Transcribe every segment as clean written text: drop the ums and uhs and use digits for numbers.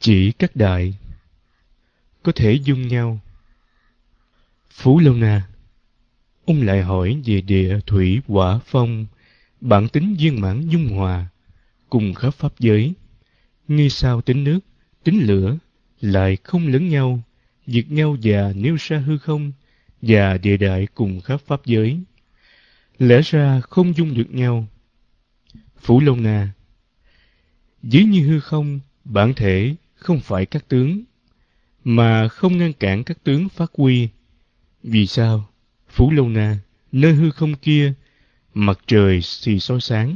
Chỉ các đại có thể dung nhau. Phú Lâu Na, ông lại hỏi về địa thủy hỏa phong, bản tính viên mãn dung hòa, cùng khắp pháp giới. Như sao tính nước, tính lửa, lại không lẫn nhau, diệt nhau và nêu ra hư không, và địa đại cùng khắp pháp giới. Lẽ ra không dung được nhau. Phú Lâu Na, ví như hư không, bản thể không phải các tướng, mà không ngăn cản các tướng phát huy. Vì sao? Phú Lâu Na, nơi hư không kia, mặt trời thì soi sáng.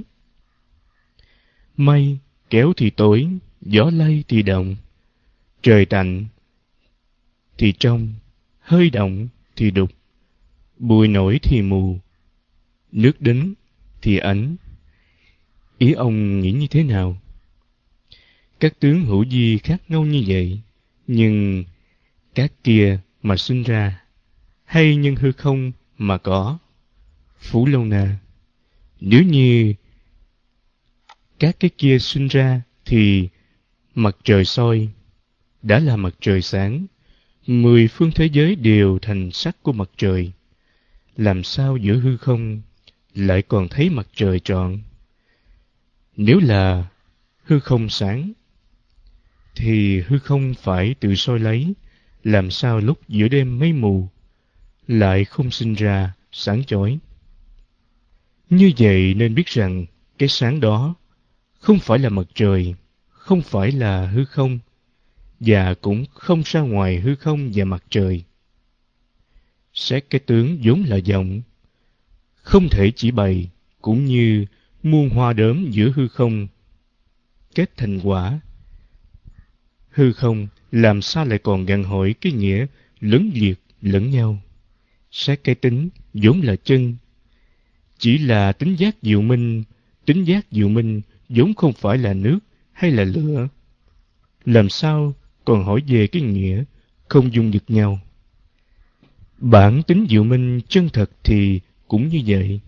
Mây kéo thì tối, gió lay thì động. Trời tạnh thì trong, hơi động thì đục. Bụi nổi thì mù, nước đến thì ánh. Ý ông nghĩ như thế nào? Các tướng hữu vi khác nhau như vậy, nhưng các kia mà sinh ra, hay nhân hư không mà có? Phú Lâu Na, nếu như các cái kia sinh ra thì mặt trời soi đã là mặt trời sáng, 10 phương thế giới đều thành sắc của mặt trời. Làm sao giữa hư không lại còn thấy mặt trời trọn? Nếu là hư không sáng thì hư không phải tự soi lấy. Làm sao lúc giữa đêm mây mù lại không sinh ra sáng chói? Như vậy nên biết rằng cái sáng đó không phải là mặt trời, không phải là hư không, và cũng không ra ngoài hư không và mặt trời. Xét cái tướng vốn là vọng, không thể chỉ bày, cũng như muôn hoa đốm giữa hư không kết thành quả. Hư không làm sao lại còn gặn hỏi cái nghĩa lấn liệt lẫn nhau? Xét cái tính vốn là chân, chỉ là tính giác diệu minh. Tính giác diệu minh vốn không phải là nước hay là lửa. Làm sao còn hỏi về cái nghĩa không dung được nhau? Bản tính diệu minh chân thật thì cũng như vậy.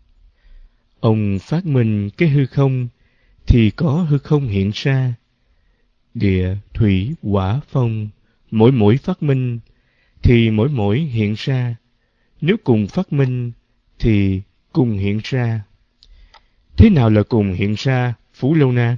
Ông phát minh cái hư không thì có hư không hiện ra. Địa, thủy, hỏa, phong, mỗi mỗi phát minh thì mỗi mỗi hiện ra. Nếu cùng phát minh thì cùng hiện ra. Thế nào là cùng hiện ra, Phú Lâu Na?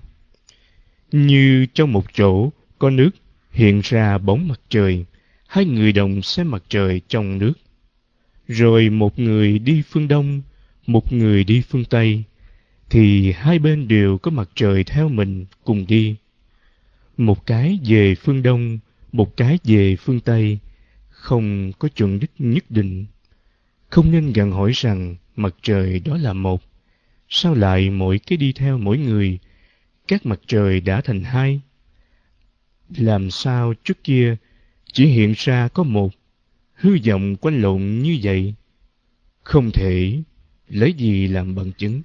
Như trong một chỗ có nước hiện ra bóng mặt trời, hai người đồng xem mặt trời trong nước. Rồi một người đi phương Đông, một người đi phương Tây, thì hai bên đều có mặt trời theo mình cùng đi. Một cái về phương Đông, một cái về phương Tây, không có chuẩn đích nhất định. Không nên gặng hỏi rằng mặt trời đó là một. Sao lại mỗi cái đi theo mỗi người, các mặt trời đã thành hai? Làm sao trước kia chỉ hiện ra có một, hư vọng quanh lộn như vậy? Không thể lấy gì làm bằng chứng.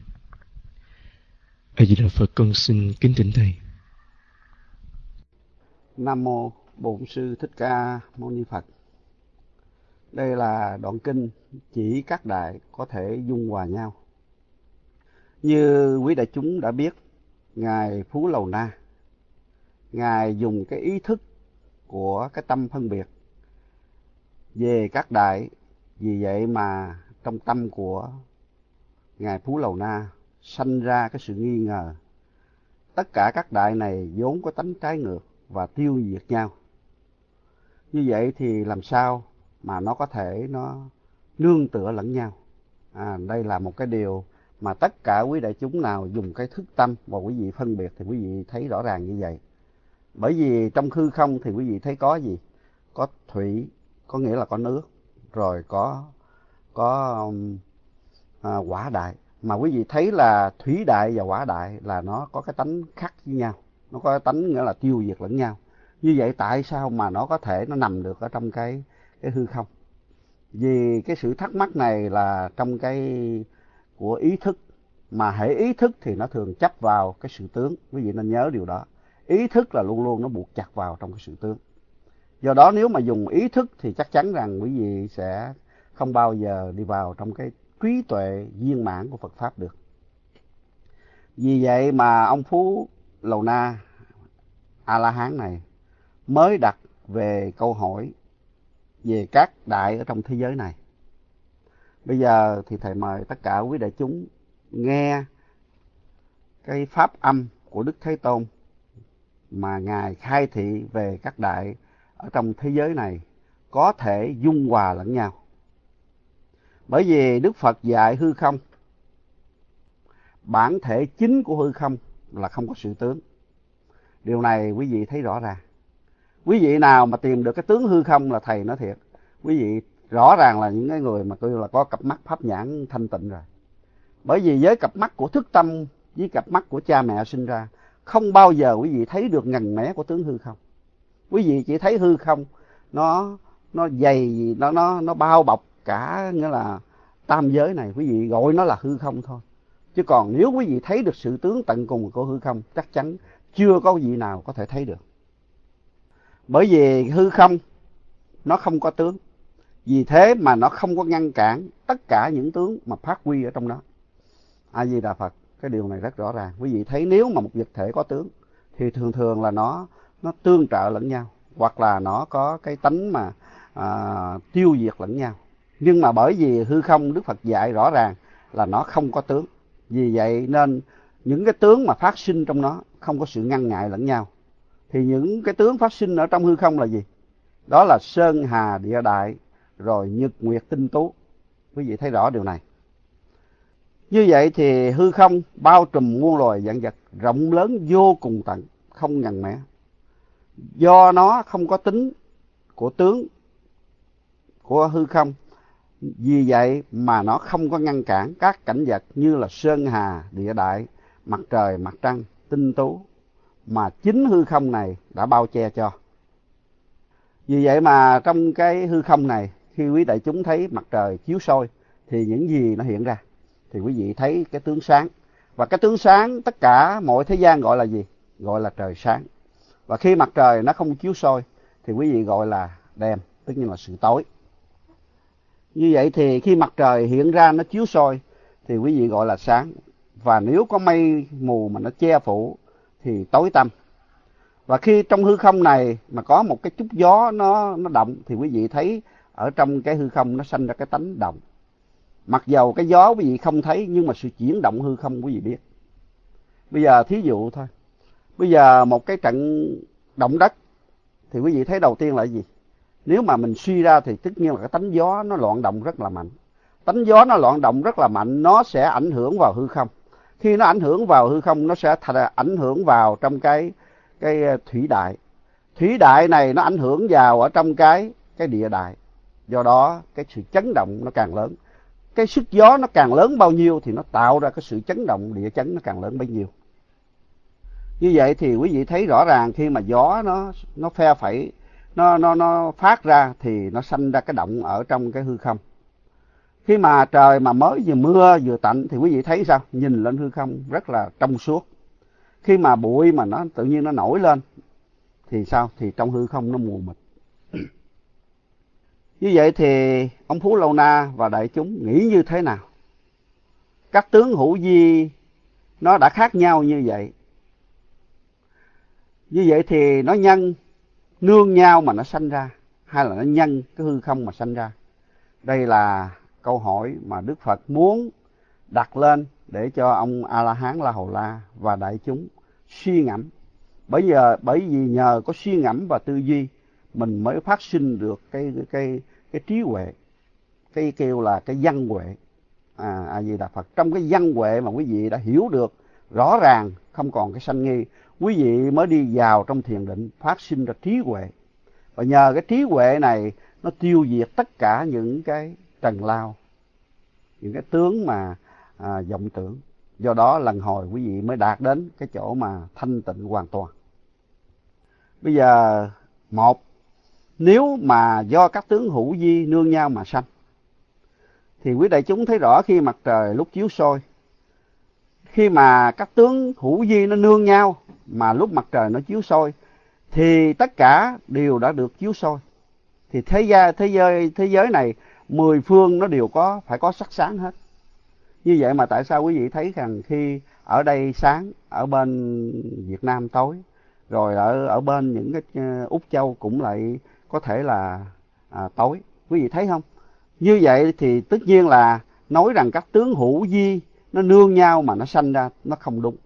A Di Đà Phật, con xin kính thỉnh thầy. Nam mô Bổn Sư Thích Ca Mâu Ni Phật. Đây là đoạn kinh chỉ các đại có thể dung hòa nhau. Như quý đại chúng đã biết, Ngài Phú Lầu Na, Ngài dùng cái ý thức của cái tâm phân biệt về các đại. Vì vậy mà trong tâm của Ngài Phú Lầu Na sanh ra cái sự nghi ngờ. Tất cả các đại này vốn có tánh trái ngược và tiêu diệt nhau. Như vậy thì làm sao mà nó có thể nó nương tựa lẫn nhau? Đây là một cái điều mà tất cả quý đại chúng nào dùng cái thức tâm và quý vị phân biệt thì quý vị thấy rõ ràng như vậy. Bởi vì trong hư không thì quý vị thấy có gì? Có thủy, có nghĩa là có nước, rồi có hỏa đại. Mà quý vị thấy là thủy đại và hỏa đại là nó có cái tánh khác với nhau, nó có cái tánh nghĩa là tiêu diệt lẫn nhau. Như vậy tại sao mà nó có thể nó nằm được ở trong cái hư không? Vì cái sự thắc mắc này là trong cái của ý thức, mà hễ ý thức thì nó thường chấp vào cái sự tướng. Quý vị nên nhớ điều đó. Ý thức là luôn luôn nó buộc chặt vào trong cái sự tướng. Do đó nếu mà dùng ý thức thì chắc chắn rằng quý vị sẽ không bao giờ đi vào trong cái trí tuệ viên mãn của Phật Pháp được. Vì vậy mà ông Phú Lầu Na A-la-hán này mới đặt về câu hỏi về các đại ở trong thế giới này. Bây giờ thì thầy mời tất cả quý đại chúng nghe cái pháp âm của Đức Thế Tôn mà Ngài khai thị về các đại ở trong thế giới này có thể dung hòa lẫn nhau. Bởi vì Đức Phật dạy hư không, bản thể chính của hư không là không có sự tướng. Điều này quý vị thấy rõ ràng. Quý vị nào mà tìm được cái tướng hư không là thầy nói thiệt, quý vị rõ ràng là những cái người mà coi là có cặp mắt pháp nhãn thanh tịnh rồi. Bởi vì với cặp mắt của thức tâm, với cặp mắt của cha mẹ sinh ra, không bao giờ quý vị thấy được ngần mé của tướng hư không. Quý vị chỉ thấy hư không nó dày, nó bao bọc cả, nghĩa là tam giới này, quý vị gọi nó là hư không thôi. Chứ còn nếu quý vị thấy được sự tướng tận cùng của hư không, chắc chắn chưa có vị nào có thể thấy được. Bởi vì hư không nó không có tướng, vì thế mà nó không có ngăn cản tất cả những tướng mà phát huy ở trong đó. A Di Đà Phật, cái điều này rất rõ ràng. Quý vị thấy nếu mà một vật thể có tướng thì thường thường là nó tương trợ lẫn nhau, hoặc là nó có cái tánh mà tiêu diệt lẫn nhau. Nhưng mà bởi vì hư không, Đức Phật dạy rõ ràng là nó không có tướng. Vì vậy nên những cái tướng mà phát sinh trong nó không có sự ngăn ngại lẫn nhau. Thì những cái tướng phát sinh ở trong hư không là gì? Đó là sơn hà địa đại, rồi nhật nguyệt tinh tú. Quý vị thấy rõ điều này. Như vậy thì hư không bao trùm muôn loài vạn vật, rộng lớn vô cùng tận, không ngần mẻ. Do nó không có tính của tướng của hư không, vì vậy mà nó không có ngăn cản các cảnh vật như là sơn hà địa đại, mặt trời mặt trăng tinh tú, mà chính hư không này đã bao che cho. Vì vậy mà trong cái hư không này, khi quý đại chúng thấy mặt trời chiếu soi thì những gì nó hiện ra? Thì quý vị thấy cái tướng sáng. Và cái tướng sáng tất cả mọi thế gian gọi là gì? Gọi là trời sáng. Và khi mặt trời nó không chiếu soi thì quý vị gọi là đêm, tức như là sự tối. Như vậy thì khi mặt trời hiện ra nó chiếu soi thì quý vị gọi là sáng. Và nếu có mây mù mà nó che phủ thì tối tăm. Và khi trong hư không này mà có một cái chút gió nó động thì quý vị thấy ở trong cái hư không nó sanh ra cái tánh động. Mặc dầu cái gió quý vị không thấy, nhưng mà sự chuyển động hư không quý vị biết. Bây giờ thí dụ thôi. Bây giờ một cái trận động đất thì quý vị thấy đầu tiên là gì? Nếu mà mình suy ra thì tất nhiên là cái tánh gió nó loạn động rất là mạnh. Tánh gió nó loạn động rất là mạnh, nó sẽ ảnh hưởng vào hư không. Khi nó ảnh hưởng vào hư không, nó sẽ ảnh hưởng vào trong cái thủy đại. Thủy đại này nó ảnh hưởng vào ở trong cái địa đại. Do đó cái sự chấn động nó càng lớn. Cái sức gió nó càng lớn bao nhiêu thì nó tạo ra cái sự chấn động địa chấn nó càng lớn bấy nhiêu. Như vậy thì quý vị thấy rõ ràng khi mà gió nó phe phẩy, nó phát ra thì nó sanh ra cái động ở trong cái hư không. Khi mà trời mà mới vừa mưa vừa tạnh thì quý vị thấy sao? Nhìn lên hư không rất là trong suốt. Khi mà bụi mà nó tự nhiên nó nổi lên thì sao? Thì trong hư không nó mù mịt. Như vậy thì ông Phú Lâu Na và đại chúng nghĩ như thế nào? Các tướng hữu vi nó đã khác nhau như vậy. Như vậy thì nó nhân nương nhau mà nó sanh ra, hay là nó nhân cái hư không mà sanh ra? Đây là câu hỏi mà Đức Phật muốn đặt lên để cho ông A-la-hán La Hầu La và đại chúng suy ngẫm. Bởi vì nhờ có suy ngẫm và tư duy mình mới phát sinh được cái trí huệ, cái kêu là cái văn huệ. A Di Đà Phật. Trong cái văn huệ mà quý vị đã hiểu được rõ ràng, không còn cái sanh nghi, quý vị mới đi vào trong thiền định phát sinh ra trí huệ. Và nhờ cái trí huệ này nó tiêu diệt tất cả những cái trần lao, những cái tướng mà vọng tưởng. Do đó lần hồi quý vị mới đạt đến cái chỗ mà thanh tịnh hoàn toàn. Bây giờ nếu mà do các tướng hữu vi nương nhau mà sanh thì quý đại chúng thấy rõ khi mặt trời lúc chiếu soi, khi mà các tướng hữu vi nó nương nhau mà lúc mặt trời nó chiếu soi thì tất cả đều đã được chiếu soi. Thì thế giới này 10 phương nó đều phải có sắc sáng hết. Như vậy mà tại sao quý vị thấy rằng khi ở đây sáng, ở bên Việt Nam tối, rồi ở bên những cái Úc Châu cũng lại có thể là tối. Quý vị thấy không? Như vậy thì tất nhiên là nói rằng các tướng hữu vi nó nương nhau mà nó sanh ra, nó không đúng.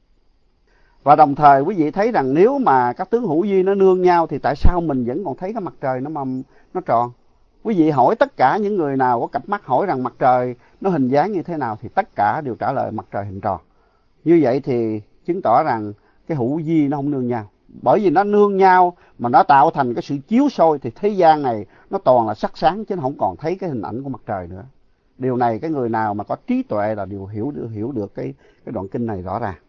Và đồng thời quý vị thấy rằng nếu mà các tướng hữu vi nó nương nhau thì tại sao mình vẫn còn thấy cái mặt trời nó tròn? Quý vị hỏi tất cả những người nào có cặp mắt hỏi rằng mặt trời nó hình dáng như thế nào thì tất cả đều trả lời mặt trời hình tròn. Như vậy thì chứng tỏ rằng cái hữu vi nó không nương nhau. Bởi vì nó nương nhau mà nó tạo thành cái sự chiếu soi thì thế gian này nó toàn là sắc sáng chứ nó không còn thấy cái hình ảnh của mặt trời nữa. Điều này cái người nào mà có trí tuệ là đều hiểu được cái đoạn kinh này rõ ràng.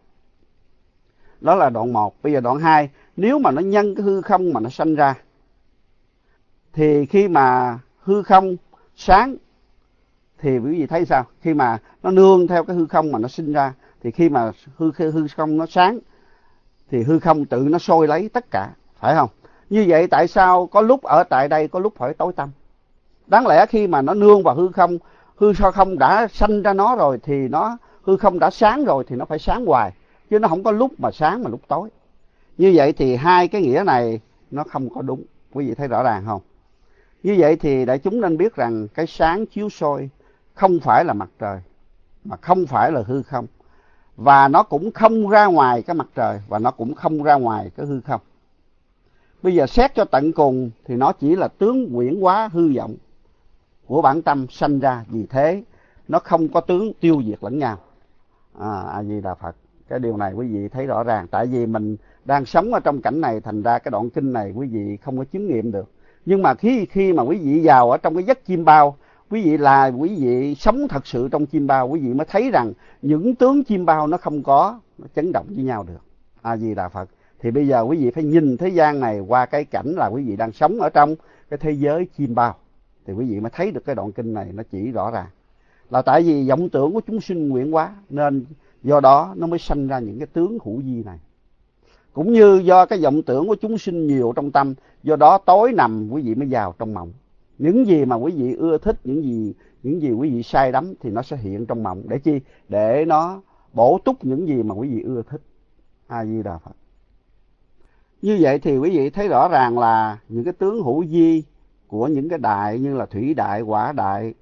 Đó là đoạn 1. Bây giờ đoạn 2, nếu mà nó nhân cái hư không mà nó sanh ra thì khi mà hư không sáng thì quý vị thấy sao? Khi mà nó nương theo cái hư không mà nó sinh ra thì khi mà hư không nó sáng thì hư không tự nó soi lấy tất cả, phải không? Như vậy tại sao có lúc ở tại đây, có lúc phải tối tăm? Đáng lẽ khi mà nó nương vào hư không đã sanh ra nó rồi thì hư không đã sáng rồi thì nó phải sáng hoài, chứ nó không có lúc mà sáng mà lúc tối. Như vậy thì hai cái nghĩa này nó không có đúng. Quý vị thấy rõ ràng không? Như vậy thì đại chúng nên biết rằng cái sáng chiếu soi không phải là mặt trời, mà không phải là hư không. Và nó cũng không ra ngoài cái mặt trời, và nó cũng không ra ngoài cái hư không. Bây giờ xét cho tận cùng thì nó chỉ là tướng huyễn hóa hư vọng của bản tâm sanh ra. Vì thế nó không có tướng tiêu diệt lẫn nhau. A Di Đà Phật. Cái điều này quý vị thấy rõ ràng. Tại vì mình đang sống ở trong cảnh này, thành ra cái đoạn kinh này quý vị không có chứng nghiệm được. Nhưng mà khi mà quý vị vào ở trong cái giấc chim bao, quý vị sống thật sự trong chim bao, quý vị mới thấy rằng những tướng chim bao nó không có nó chấn động với nhau được. A Di Đà Phật. Thì bây giờ quý vị phải nhìn thế gian này qua cái cảnh là quý vị đang sống ở trong cái thế giới chim bao, thì quý vị mới thấy được cái đoạn kinh này nó chỉ rõ ràng. Là tại vì vọng tưởng của chúng sinh nguyện hóa, nên do đó nó mới sanh ra những cái tướng hữu vi này. Cũng như do cái vọng tưởng của chúng sinh nhiều trong tâm, do đó tối nằm quý vị mới vào trong mộng. Những gì mà quý vị ưa thích, những gì quý vị sai đắm thì nó sẽ hiện trong mộng. Để chi? Để nó bổ túc những gì mà quý vị ưa thích. A Di Đà Phật. Như vậy thì quý vị thấy rõ ràng là những cái tướng hữu vi của những cái đại như là thủy đại, hỏa đại,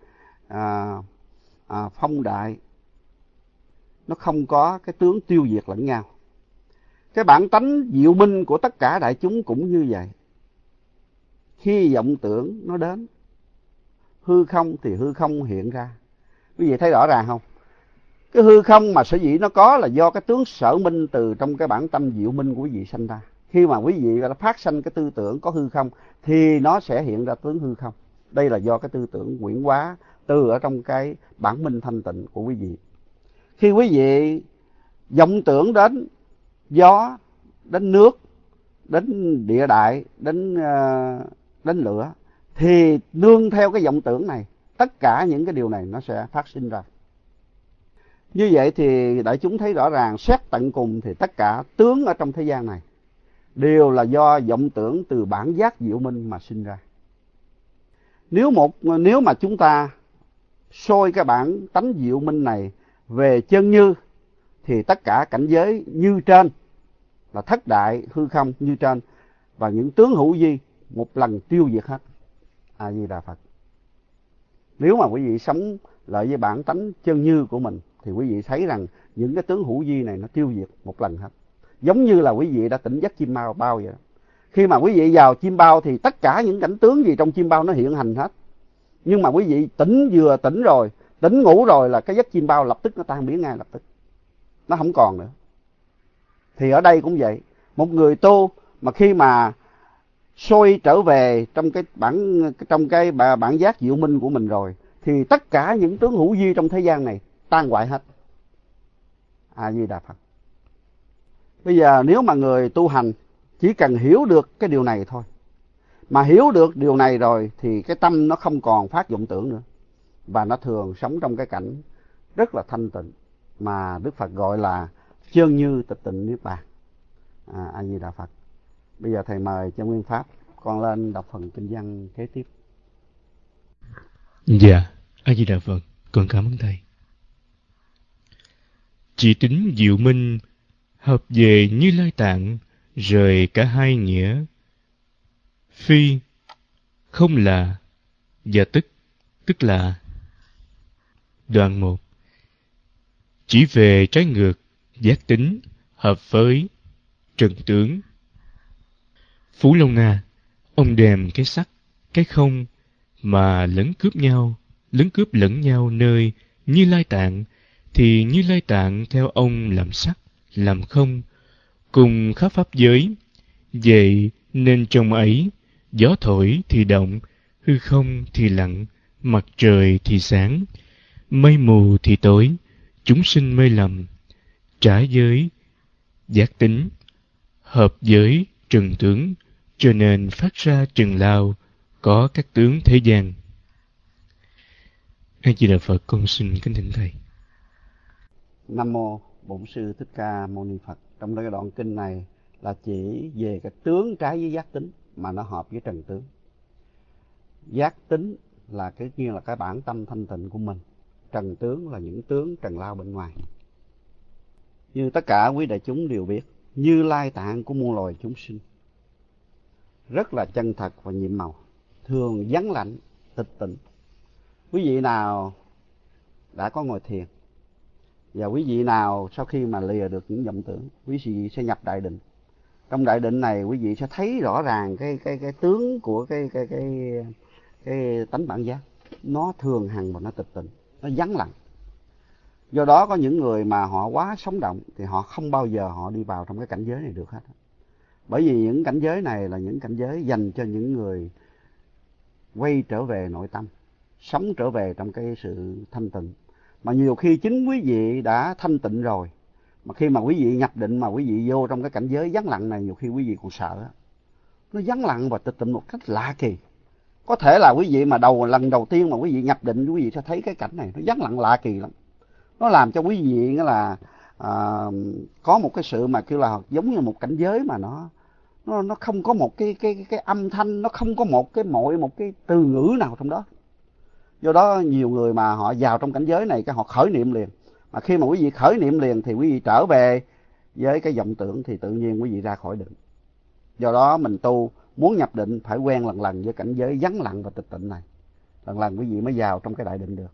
phong đại, nó không có cái tướng tiêu diệt lẫn nhau. Cái bản tánh diệu minh của tất cả đại chúng cũng như vậy. Khi vọng tưởng nó đến hư không thì hư không hiện ra. Quý vị thấy rõ ràng không? Cái hư không mà sở dĩ nó có là do cái tướng sở minh từ trong cái bản tâm diệu minh của quý vị sanh ra. Khi mà quý vị đã phát sanh cái tư tưởng có hư không thì nó sẽ hiện ra tướng hư không. Đây là do cái tư tưởng huyễn hóa từ ở trong cái bản minh thanh tịnh của quý vị. Khi quý vị vọng tưởng đến gió, đến nước, đến địa đại, đến lửa, thì nương theo cái vọng tưởng này, tất cả những cái điều này nó sẽ phát sinh ra. Như vậy thì đại chúng thấy rõ ràng, xét tận cùng thì tất cả tướng ở trong thế gian này đều là do vọng tưởng từ bản giác diệu minh mà sinh ra. Nếu mà chúng ta soi cái bản tánh diệu minh này về chân như thì tất cả cảnh giới như trên là thất đại hư không như trên và những tướng hữu vi một lần tiêu diệt hết. A Di Đà Phật. Nếu mà quý vị sống lại với bản tánh chân như của mình thì quý vị thấy rằng những cái tướng hữu vi này nó tiêu diệt một lần hết. Giống như là quý vị đã tỉnh giấc chim bao vậy đó. Khi mà quý vị vào chim bao thì tất cả những cảnh tướng gì trong chim bao nó hiện hành hết. Nhưng mà quý vị vừa tỉnh rồi, tỉnh ngủ rồi là cái giấc chim bao lập tức nó tan biến ngay lập tức. Nó không còn nữa. Thì ở đây cũng vậy. Một người tu mà khi mà soi trở về trong cái bản giác diệu minh của mình rồi thì tất cả những tướng hữu vi trong thế gian này tan hoại hết. A Di Đà Phật. Bây giờ nếu mà người tu hành chỉ cần hiểu được cái điều này thôi, mà hiểu được điều này rồi thì cái tâm nó không còn phát vọng tưởng nữa, và nó thường sống trong cái cảnh rất là thanh tịnh mà Đức Phật gọi là chân như tịch tịnh niết bàn. A Di Đà Phật. Bây giờ thầy mời cho Nguyên Pháp con lên đọc phần kinh văn kế tiếp. Dạ, A Di Đà Phật, con cảm ơn thầy. Chỉ tính diệu minh hợp về Như Lai Tạng, rời cả hai nghĩa phi, không là và tức là. Đoạn 1. Chỉ về trái ngược, giác tính, hợp với trần tướng. Phú Long Na, ông đem cái sắc, cái không mà lấn cướp lẫn nhau nơi Như Lai Tạng, thì Như Lai Tạng theo ông làm sắc, làm không, cùng khắp pháp giới. Vậy nên trong ấy, gió thổi thì động, hư không thì lặng, mặt trời thì sáng, mây mù thì tối, chúng sinh mê lầm, trái giới, giác tính, hợp giới, trần tướng, cho nên phát ra trần lao, có các tướng thế gian. A Di Đà Phật, con xin kính thỉnh thầy. Nam mô Bổn Sư Thích Ca Mâu Ni Phật. Trong cái đoạn kinh này là chỉ về cái tướng trái với giác tính mà nó hợp với trần tướng. Giác tính là cái nhiên là cái bản tâm thanh tịnh của mình. Trần tướng là những tướng trần lao bên ngoài. Như tất cả quý đại chúng đều biết, Như Lai Tạng của muôn loài chúng sinh rất là chân thật và nhiệm màu, thường vắng lạnh, tịch tịnh. Quý vị nào đã có ngồi thiền và quý vị nào sau khi mà lìa được những vọng tưởng, quý vị sẽ nhập đại định. Trong đại định này quý vị sẽ thấy rõ ràng cái tướng của cái tánh bản giác. Nó thường hằng và nó tịch tịnh, nó vắng lặng. Do đó có những người mà họ quá sống động thì họ không bao giờ họ đi vào trong cái cảnh giới này được hết. Bởi vì những cảnh giới này là những cảnh giới dành cho những người quay trở về nội tâm, sống trở về trong cái sự thanh tịnh. Mà nhiều khi chính quý vị đã thanh tịnh rồi, mà khi mà quý vị nhập định mà quý vị vô trong cái cảnh giới vắng lặng này, nhiều khi quý vị còn sợ. Nó vắng lặng và tịch tịnh một cách lạ kỳ. Có thể là quý vị mà lần đầu tiên mà quý vị nhập định, quý vị sẽ thấy cái cảnh này nó vắng lặng lạ kỳ lắm. Nó làm cho quý vị là có một cái sự mà kêu là giống như một cảnh giới mà nó không có một cái âm thanh, nó không có một cái từ ngữ nào trong đó. Do đó nhiều người mà họ vào trong cảnh giới này cái họ khởi niệm liền. Mà khi mà quý vị khởi niệm liền thì quý vị trở về với cái vọng tưởng thì tự nhiên quý vị ra khỏi định. Do đó mình tu muốn nhập định phải quen lần lần với cảnh giới vắng lặng và tịch tịnh này. Lần lần quý vị mới vào trong cái đại định được.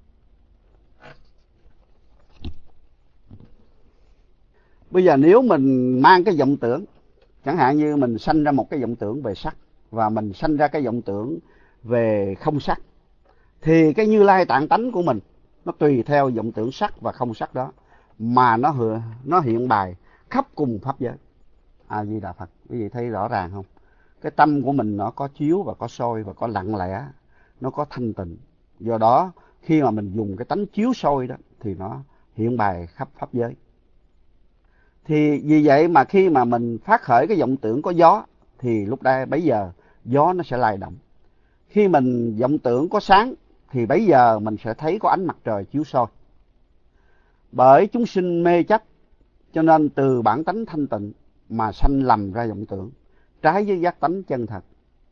Bây giờ nếu mình mang cái vọng tưởng, chẳng hạn như mình sanh ra một cái vọng tưởng về sắc và mình sanh ra cái vọng tưởng về không sắc, thì cái Như Lai Tạng tánh của mình nó tùy theo vọng tưởng sắc và không sắc đó mà nó hiện bài khắp cùng pháp giới. A Di Đà Phật, quý vị thấy rõ ràng không? Cái tâm của mình nó có chiếu và có soi và có lặng lẽ, nó có thanh tịnh. Do đó khi mà mình dùng cái tánh chiếu soi đó thì nó hiện bài khắp pháp giới. Thì vì vậy mà khi mà mình phát khởi cái vọng tưởng có gió thì lúc đây bấy giờ gió nó sẽ lay động. Khi mình vọng tưởng có sáng thì bấy giờ mình sẽ thấy có ánh mặt trời chiếu soi. Bởi chúng sinh mê chấp cho nên từ bản tánh thanh tịnh mà sanh lầm ra vọng tưởng trái với giác tánh chân thật.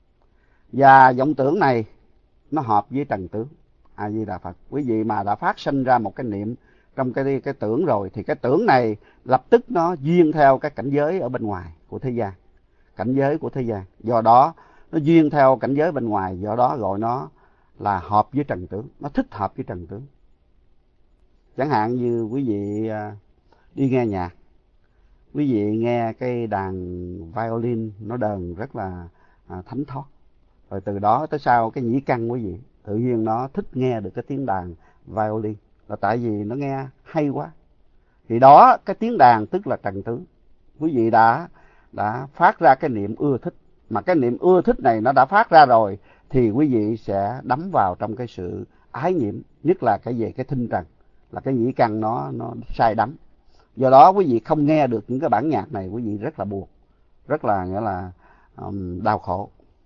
Và vọng tưởng này nó hợp với trần tướng. A Di Đà Phật, quý vị mà đã phát sinh ra một cái niệm trong cái tưởng rồi thì cái tưởng này lập tức nó duyên theo cái cảnh giới ở bên ngoài của thế gian, cảnh giới của thế gian. Do đó nó duyên theo cảnh giới bên ngoài, do đó gọi nó là hợp với trần tướng, nó thích hợp với trần tướng. Chẳng hạn như quý vị đi nghe nhạc, quý vị nghe cái đàn violin nó đờn rất là thánh thót, rồi từ đó tới sau cái nhĩ căn quý vị tự nhiên nó thích nghe được cái tiếng đàn violin, là tại vì nó nghe hay quá. Thì đó, cái tiếng đàn tức là trần tướng. Quý vị đã phát ra cái niệm ưa thích, mà cái niệm ưa thích này nó đã phát ra rồi thì quý vị sẽ đắm vào trong cái sự ái nhiễm, nhất là cái về cái thinh trần, là cái nhĩ căn nó sai đắm. Do đó quý vị không nghe được những cái bản nhạc này, quý vị rất là buồn, rất là nghĩa là đau khổ.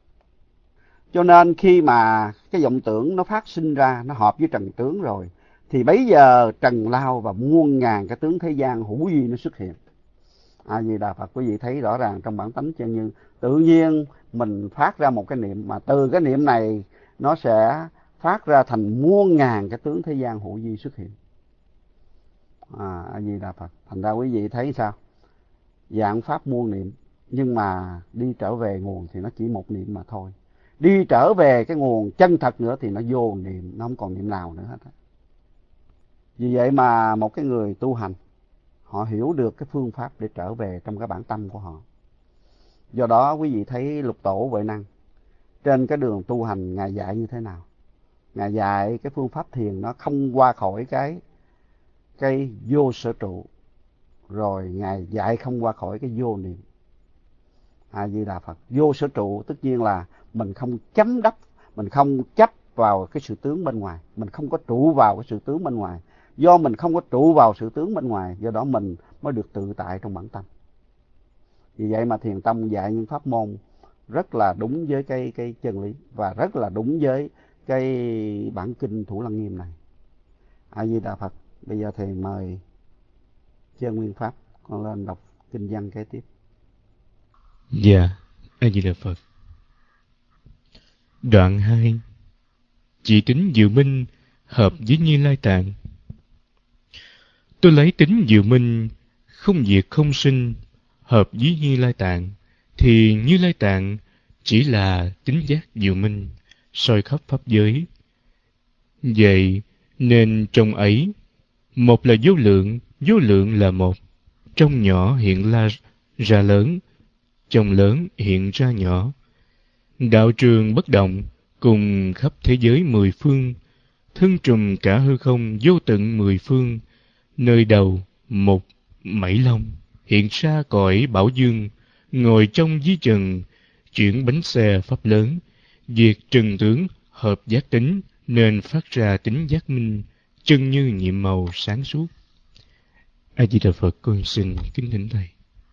Cho nên khi mà cái vọng tưởng nó phát sinh ra, nó hợp với trần tướng rồi thì bấy giờ trần lao và muôn ngàn cái tướng thế gian hữu vi nó xuất hiện. A Di Đà Phật, quý vị thấy rõ ràng trong bản tánh chân như tự nhiên mình phát ra một cái niệm, mà từ cái niệm này nó sẽ phát ra thành muôn ngàn cái tướng thế gian hữu vi xuất hiện. A Di Đà Phật, thành ra quý vị thấy sao? Vạn pháp muôn niệm Nhưng mà đi trở về nguồn thì nó chỉ một niệm mà thôi. Đi trở về cái nguồn chân thật nữa thì nó vô niệm, nó không còn niệm nào nữa hết. Vì vậy mà một cái người tu hành, họ hiểu được cái phương pháp để trở về trong cái bản tâm của họ. Do đó quý vị thấy Lục Tổ Huệ Năng trên cái đường tu hành Ngài dạy như thế nào? Ngài dạy cái phương pháp thiền nó không qua khỏi cái vô sở trụ, rồi Ngài dạy không qua khỏi cái vô niệm. A Di Đà Phật. Vô sở trụ tất nhiên là mình không chấm đắp, mình không chấp vào cái sự tướng bên ngoài, mình không có trụ vào cái sự tướng bên ngoài. Do mình không có trụ vào sự tướng bên ngoài, do đó mình mới được tự tại trong bản tâm. Vì vậy mà Thiền Tông dạy những pháp môn rất là đúng với cái chân lý, và rất là đúng với cái bản kinh Thủ Lăng Nghiêm này. A Di Đà Phật. Bây giờ thì mời Chân Nguyên Pháp con lên đọc kinh văn kế tiếp. Dạ, A Di Đà Phật. Đoạn 2. Chỉ tính Diệu Minh hợp với Như Lai Tạng. Tôi lấy tính Diệu Minh không diệt không sinh hợp với Như Lai Tạng, thì Như Lai Tạng chỉ là tính giác Diệu Minh soi khắp pháp giới. Vậy nên trong ấy, một là vô lượng là một, trong nhỏ hiện ra lớn, trong lớn hiện ra nhỏ. Đạo trường bất động, cùng khắp thế giới mười phương, thân trùm cả hư không vô tận mười phương, nơi đầu một mảy long, hiện ra cõi bảo dương, ngồi trong dưới trần, chuyển bánh xe pháp lớn, việc trần tướng hợp giác tính, nên phát ra tính giác minh, chân như nhiệm màu sáng suốt. A Di Đà Phật. Con xin kính thỉnh Thầy.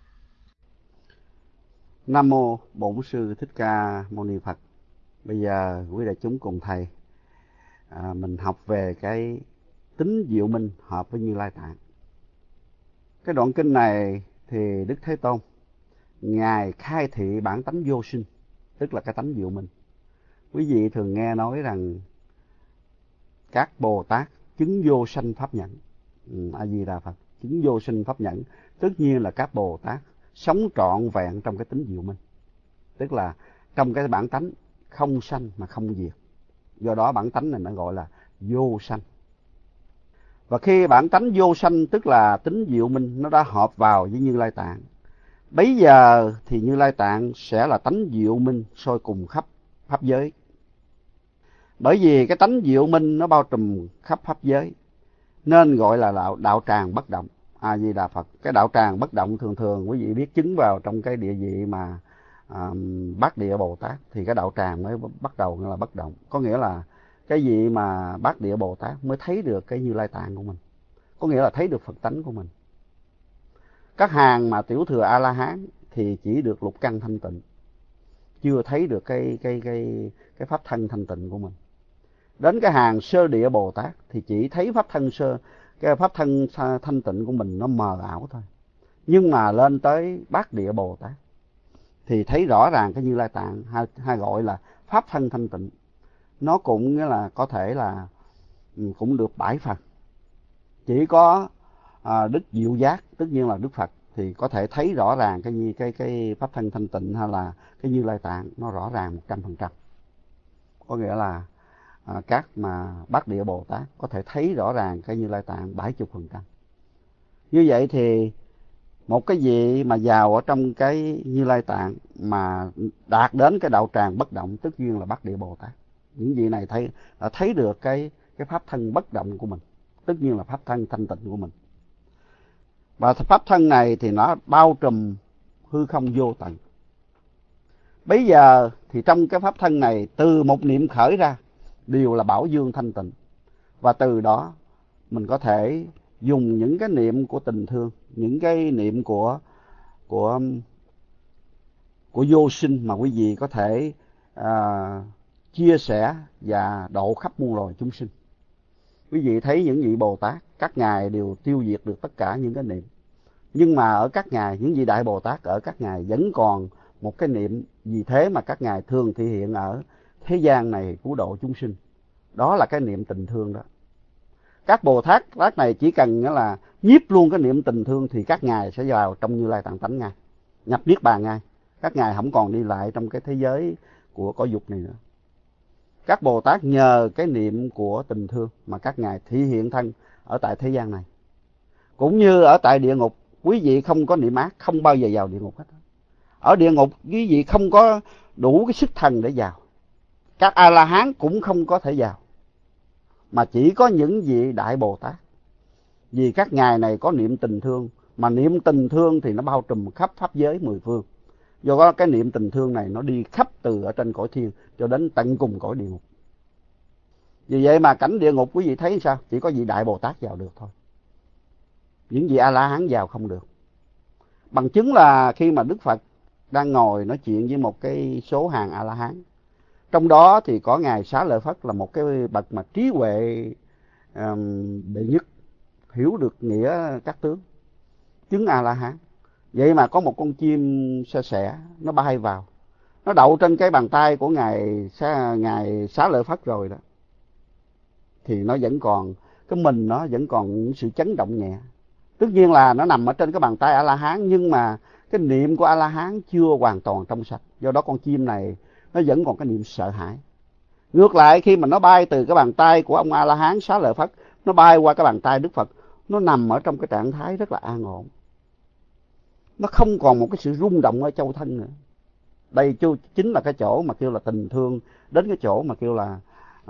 Nam mô Bổn Sư Thích Ca Mâu Ni Phật. Bây giờ quý đại chúng cùng thầy mình học về cái tính Diệu Minh hợp với Như Lai Tạng. Cái đoạn kinh này thì Đức Thế Tôn Ngài khai thị bản tánh vô sinh, tức là cái tánh Diệu Minh. Quý vị thường nghe nói rằng các Bồ Tát chứng vô sanh pháp nhẫn. A Di Đà Phật. Chứng vô sinh pháp nhẫn, tất nhiên là các Bồ Tát sống trọn vẹn trong cái tính Diệu Minh, tức là trong cái bản tánh không sanh mà không diệt. Do đó bản tánh này nó gọi là vô sanh. Và khi bản tánh vô sanh, tức là tính Diệu Minh, nó đã hợp vào với Như Lai Tạng, bấy giờ thì Như Lai Tạng sẽ là tánh Diệu Minh soi cùng khắp pháp giới. Bởi vì cái tánh Diệu Minh nó bao trùm khắp pháp giới, nên gọi là đạo tràng bất động. A Di Đà Phật. Cái đạo tràng bất động thường thường quý vị biết chứng vào trong cái địa vị mà Bát Địa Bồ Tát, thì cái đạo tràng mới bắt đầu là bất động. Có nghĩa là cái vị mà Bát Địa Bồ Tát mới thấy được cái Như Lai Tạng của mình, có nghĩa là thấy được Phật tánh của mình. Các hàng mà tiểu thừa A La Hán thì chỉ được lục căn thanh tịnh, chưa thấy được cái pháp thân thanh tịnh của mình. Đến cái hàng sơ địa Bồ Tát thì chỉ thấy cái pháp thân thanh tịnh của mình nó mờ ảo thôi. Nhưng mà lên tới Bát Địa Bồ Tát thì thấy rõ ràng cái Như Lai Tạng, hay gọi là pháp thân thanh tịnh. Nó cũng nghĩa là có thể là cũng được 7 phần. Chỉ có Đức Diệu Giác, tất nhiên là Đức Phật, thì có thể thấy rõ ràng cái pháp thân thanh tịnh hay là cái Như Lai Tạng nó rõ ràng 100%. Có nghĩa là các mà Bát Địa Bồ Tát có thể thấy rõ ràng cái Như Lai Tạng 70%. Như vậy thì một cái vị mà vào ở trong cái Như Lai Tạng mà đạt đến cái đạo tràng bất động, tất nhiên là Bát Địa Bồ Tát. Những vị này thấy được cái pháp thân bất động của mình, tất nhiên là pháp thân thanh tịnh của mình. Và pháp thân này thì nó bao trùm hư không vô tận. Bây giờ thì trong cái pháp thân này, từ một niệm khởi ra đều là bảo dương thanh tịnh. Và từ đó mình có thể dùng những cái niệm của tình thương, những cái niệm của vô sinh mà quý vị có thể chia sẻ và độ khắp muôn loài chúng sinh. Quý vị thấy những vị Bồ Tát, các ngài đều tiêu diệt được tất cả những cái niệm. Nhưng mà ở các ngài, những vị Đại Bồ Tát ở các ngài vẫn còn một cái niệm, vì thế mà các ngài thường thể hiện ở thế gian này cứu độ chúng sinh. Đó là cái niệm tình thương đó. Các Bồ Tát này chỉ cần là nhiếp luôn cái niệm tình thương thì các ngài sẽ vào trong Như Lai Tạng tánh ngay. nhập niết bàn ngay. Các ngài không còn đi lại trong cái thế giới của cõi dục này nữa. Các Bồ Tát nhờ cái niệm của tình thương mà các ngài thị hiện thân ở tại thế gian này. Cũng như ở tại địa ngục, quý vị không có niệm ác, không bao giờ vào địa ngục hết. Ở địa ngục, quý vị không có đủ cái sức thần để vào. Các A-la-hán cũng không có thể vào. Mà chỉ có những vị Đại Bồ Tát. Vì các ngài này có niệm tình thương. Mà niệm tình thương thì nó bao trùm khắp pháp giới mười phương. Do đó cái niệm tình thương này nó đi khắp từ ở trên cõi thiên cho đến tận cùng cõi địa ngục. Vì vậy mà cảnh địa ngục quý vị thấy sao? Chỉ có vị Đại Bồ Tát vào được thôi. Những vị A-la-hán vào không được. Bằng chứng là khi mà Đức Phật đang ngồi nói chuyện với một cái số hàng A-la-hán. Trong đó thì có Ngài Xá Lợi Phất là một cái bậc mà trí huệ đệ nhất, hiểu được nghĩa các tướng, chứng A-la-hán. Vậy mà có một con chim sa sẻ nó bay vào, nó đậu trên cái bàn tay của Ngài Xá Lợi Phất rồi đó. Thì nó vẫn còn, cái mình nó vẫn còn những sự chấn động nhẹ. Tất nhiên là nó nằm ở trên cái bàn tay A-la-hán, nhưng mà cái niệm của A-la-hán chưa hoàn toàn trong sạch. Do đó con chim này nó vẫn còn cái niệm sợ hãi. Ngược lại khi mà nó bay từ cái bàn tay của ông A-la-hán Xá Lợi Phất, nó bay qua cái bàn tay Đức Phật, nó nằm ở trong cái trạng thái rất là an ổn. Nó không còn một cái sự rung động ở châu thân nữa. Đây chính là cái chỗ mà kêu là tình thương, đến cái chỗ mà kêu là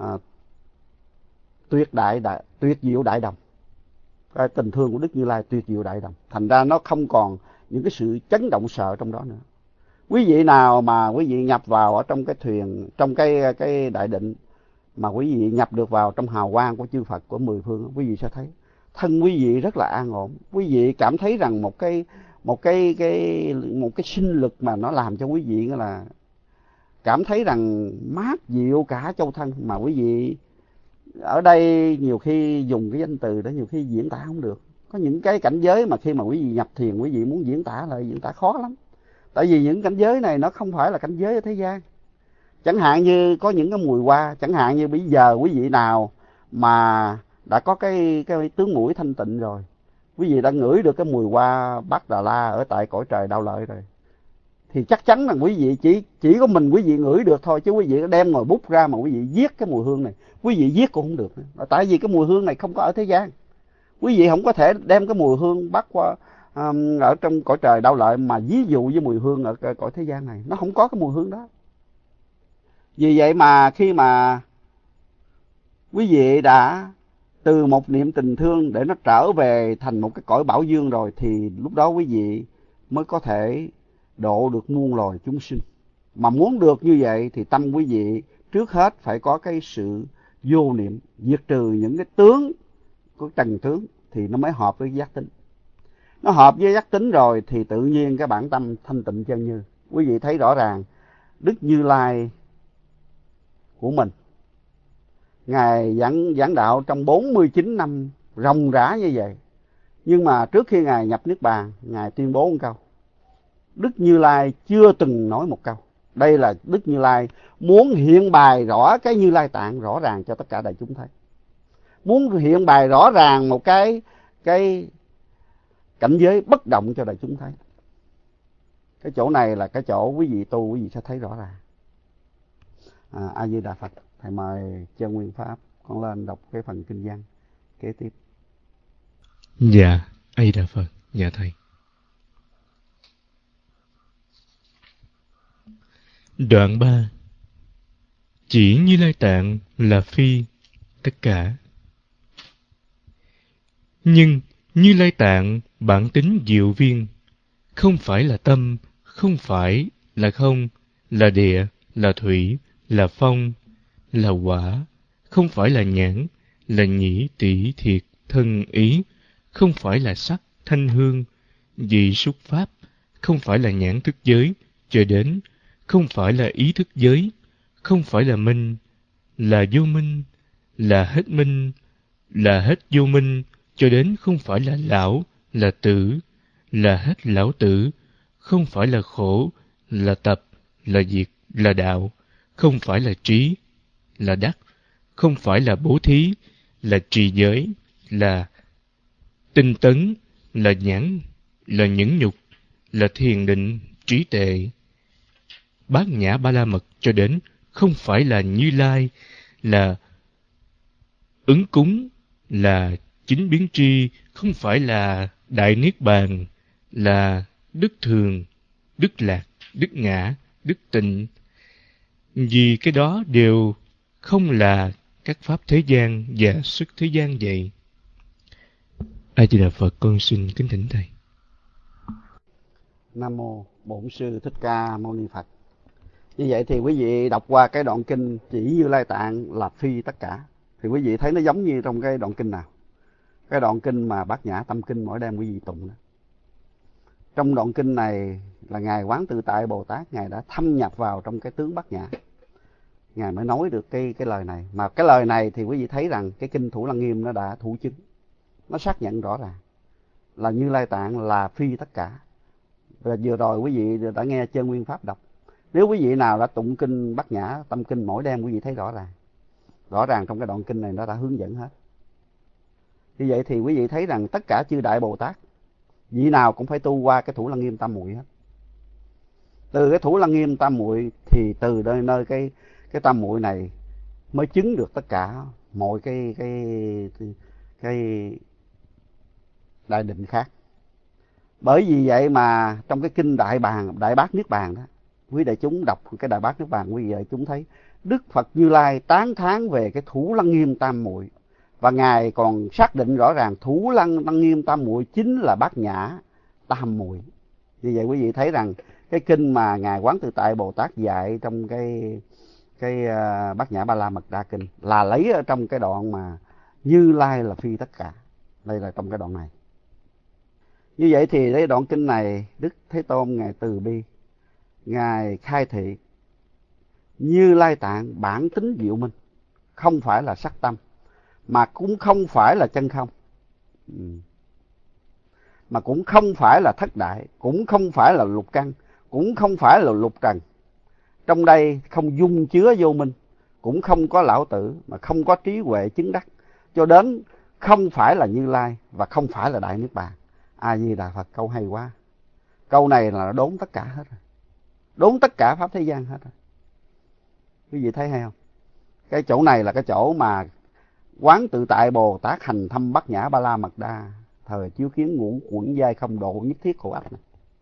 tuyệt diệu đại đồng. Cái tình thương của Đức Như Lai tuyệt diệu đại đồng. Thành ra nó không còn những cái sự chấn động sợ trong đó nữa. Quý vị nào mà quý vị nhập vào ở trong cái thuyền, trong cái đại định, mà quý vị nhập được vào trong hào quang của chư Phật của mười phương, quý vị sẽ thấy thân quý vị rất là an ổn. Quý vị cảm thấy rằng một cái sinh lực mà nó làm cho quý vị là cảm thấy rằng mát dịu cả châu thân. Mà quý vị ở đây nhiều khi dùng cái danh từ đó nhiều khi diễn tả không được. Có những cái cảnh giới mà khi mà quý vị nhập thiền, quý vị muốn diễn tả lại diễn tả khó lắm. Tại vì những cảnh giới này nó không phải là cảnh giới ở thế gian. Chẳng hạn như có những cái mùi hoa, chẳng hạn như bây giờ quý vị nào mà đã có cái tướng mũi thanh tịnh rồi, quý vị đã ngửi được cái mùi hoa Bát Đà La ở tại cõi trời Đạo Lợi rồi, thì chắc chắn là quý vị chỉ có mình quý vị ngửi được thôi, chứ quý vị đem ngồi bút ra mà quý vị viết cái mùi hương này, quý vị viết cũng không được nữa. Tại vì cái mùi hương này không có ở thế gian. Quý vị không có thể đem cái mùi hương bắt qua ở trong cõi trời Đạo Lợi mà ví dụ với mùi hương ở cõi thế gian này. Nó không có cái mùi hương đó. Vì vậy mà khi mà quý vị đã từ một niệm tình thương để nó trở về thành một cái cõi bảo dương rồi, thì lúc đó quý vị mới có thể độ được muôn loài chúng sinh. Mà muốn được như vậy thì tâm quý vị trước hết phải có cái sự vô niệm, diệt trừ những cái tướng của trần tướng, thì nó mới hợp với giác tính. Nó hợp với giác tính rồi thì tự nhiên cái bản tâm thanh tịnh chân như. Quý vị thấy rõ ràng Đức Như Lai của mình, Ngài giảng đạo trong 49 năm ròng rã như vậy. Nhưng mà trước khi Ngài nhập Niết Bàn, Ngài tuyên bố một câu: Đức Như Lai chưa từng nói một câu. Đây là Đức Như Lai muốn hiện bày rõ cái Như Lai Tạng rõ ràng cho tất cả đại chúng thấy. Muốn hiện bày rõ ràng một cái cảnh giới bất động cho đại chúng thấy. Cái chỗ này là cái chỗ quý vị tu quý vị sẽ thấy rõ ràng. A Di Đà Phật. Thầy mời Chân Nguyên Pháp con lên đọc cái phần kinh văn kế tiếp. Dạ, A Di Đà Phật. Dạ thầy. Đoạn 3. Chỉ Như Lai Tạng là phi tất cả. Nhưng Như Lai Tạng bản tính diệu viên, không phải là tâm, không phải là không, là địa, là thủy, là phong, là quả, không phải là nhãn, là nhĩ tỷ thiệt thân ý, không phải là sắc thanh hương vị xúc pháp, không phải là nhãn thức giới cho đến, không phải là ý thức giới, không phải là minh, là vô minh, là hết minh, là hết vô minh, cho đến không phải là lão, là tử, là hết lão tử, không phải là khổ, là tập, là diệt, là đạo, không phải là trí, là đắc, không phải là bố thí, là trì giới, là tinh tấn, là nhẫn, là nhẫn nhục, là thiền định, trí tuệ. Bát Nhã Ba La Mật cho đến không phải là Như Lai, là ứng cúng, là chính biến tri, không phải là Đại Niết Bàn, là đức thường, đức lạc, đức ngã, đức tịnh. Vì cái đó đều không là các pháp thế gian và xuất thế gian vậy. A Di Đà Phật, con xin kính thỉnh thầy. Nam mô Bổn Sư Thích Ca Mâu Ni Phật. Như vậy thì quý vị đọc qua cái đoạn kinh chỉ Như Lai Tạng là phi tất cả, thì quý vị thấy nó giống như trong cái đoạn kinh nào? Cái đoạn kinh mà Bát Nhã Tâm Kinh mỗi đêm quý vị tụng đó. Trong đoạn kinh này là Ngài Quán Tự Tại Bồ Tát, Ngài đã thâm nhập vào trong cái tướng Bát Nhã, Ngài mới nói được cái lời này. Mà cái lời này thì quý vị thấy rằng cái kinh Thủ Lăng Nghiêm nó đã thủ chứng, nó xác nhận rõ ràng là Như Lai Tạng là phi tất cả. Và vừa rồi quý vị đã nghe Chân Nguyên Pháp đọc. Nếu quý vị nào đã tụng kinh Bát Nhã Tâm Kinh mỗi đêm, quý vị thấy rõ ràng trong cái đoạn kinh này nó đã hướng dẫn hết. Như vậy thì quý vị thấy rằng tất cả chư Đại Bồ Tát, vị nào cũng phải tu qua cái Thủ Lăng Nghiêm Tam Muội hết. Từ cái Thủ Lăng Nghiêm Tam Muội thì từ nơi cái Tam Muội này mới chứng được tất cả mọi cái đại định khác. Bởi vì vậy mà trong cái kinh Đại Bát Niết Bàn đó, quý đại chúng đọc cái Đại Bát Niết Bàn, quý vị đại chúng thấy Đức Phật Như Lai tán thán về cái Thủ Lăng Nghiêm Tam Muội, và Ngài còn xác định rõ ràng Thủ Lăng Nghiêm Tam Muội chính là Bát Nhã Tam Muội. Như vậy quý vị thấy rằng cái kinh mà Ngài Quán Tự Tại Bồ Tát dạy trong cái Bát Nhã Ba La Mật Đa Kinh là lấy ở trong cái đoạn mà Như Lai là phi tất cả. Đây là trong cái đoạn này. Như vậy thì cái đoạn kinh này Đức Thế Tôn Ngài từ bi, Ngài khai thị Như Lai Tạng bản tính diệu minh, không phải là sắc tâm, mà cũng không phải là chân không, mà cũng không phải là thất đại, cũng không phải là lục căn, cũng không phải là lục trần. Trong đây không dung chứa vô minh, cũng không có lão tử, mà không có trí huệ chứng đắc, cho đến không phải là Như Lai và không phải là Đại Niết Bàn. A Di Đà Phật, câu hay quá. Câu này là đốn tất cả hết rồi, đốn tất cả pháp thế gian hết rồi. Quý vị thấy hay không? Cái chỗ này là cái chỗ mà Quán Tự Tại Bồ Tát hành thâm Bát Nhã Ba La Mật Đa, thời chiếu kiến ngũ quẩn giai không độ nhất thiết khổ ách này.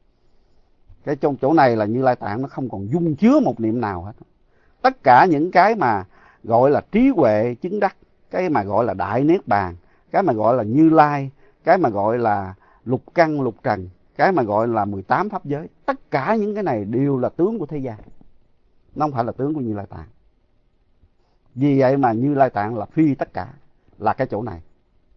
Cái trong chỗ này là Như Lai Tạng nó không còn dung chứa một niệm nào hết. Tất cả những cái mà gọi là trí huệ chứng đắc, cái mà gọi là Đại Niết Bàn, cái mà gọi là Như Lai, cái mà gọi là lục căn lục trần, cái mà gọi là 18 pháp giới, tất cả những cái này đều là tướng của thế gian, nó không phải là tướng của Như Lai Tạng. Vì vậy mà Như Lai Tạng là phi tất cả, là cái chỗ này.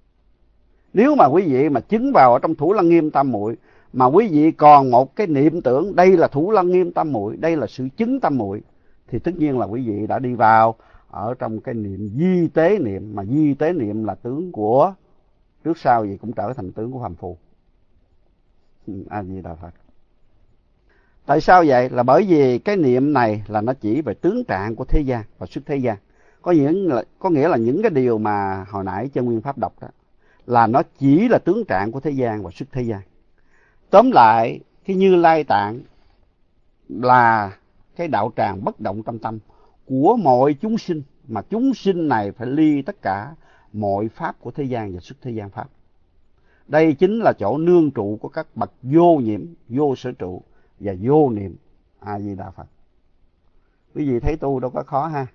Nếu mà quý vị mà chứng vào ở trong Thủ Lăng Nghiêm Tam Muội, mà quý vị còn một cái niệm tưởng đây là Thủ Lăng Nghiêm Tam Muội, đây là sự chứng Tam Muội, thì tất nhiên là quý vị đã đi vào ở trong cái niệm di tế niệm, mà di tế niệm là tướng của, trước sau gì cũng trở thành tướng của phàm phu. A Di Đà Phật. Tại sao vậy? Là bởi vì cái niệm này là nó chỉ về tướng trạng của thế gian và xuất thế gian. Có nghĩa là những cái điều mà hồi nãy Chân Nguyên Pháp đọc đó là nó chỉ là tướng trạng của thế gian và xuất thế gian. Tóm lại, cái Như Lai Tạng là cái đạo tràng bất động trong tâm của mọi chúng sinh, mà chúng sinh này phải ly tất cả mọi pháp của thế gian và xuất thế gian pháp. Đây chính là chỗ nương trụ của các bậc vô nhiễm, vô sở trụ và vô niệm. A Di Đà Phật. Quý vị thấy tu đâu có khó ha.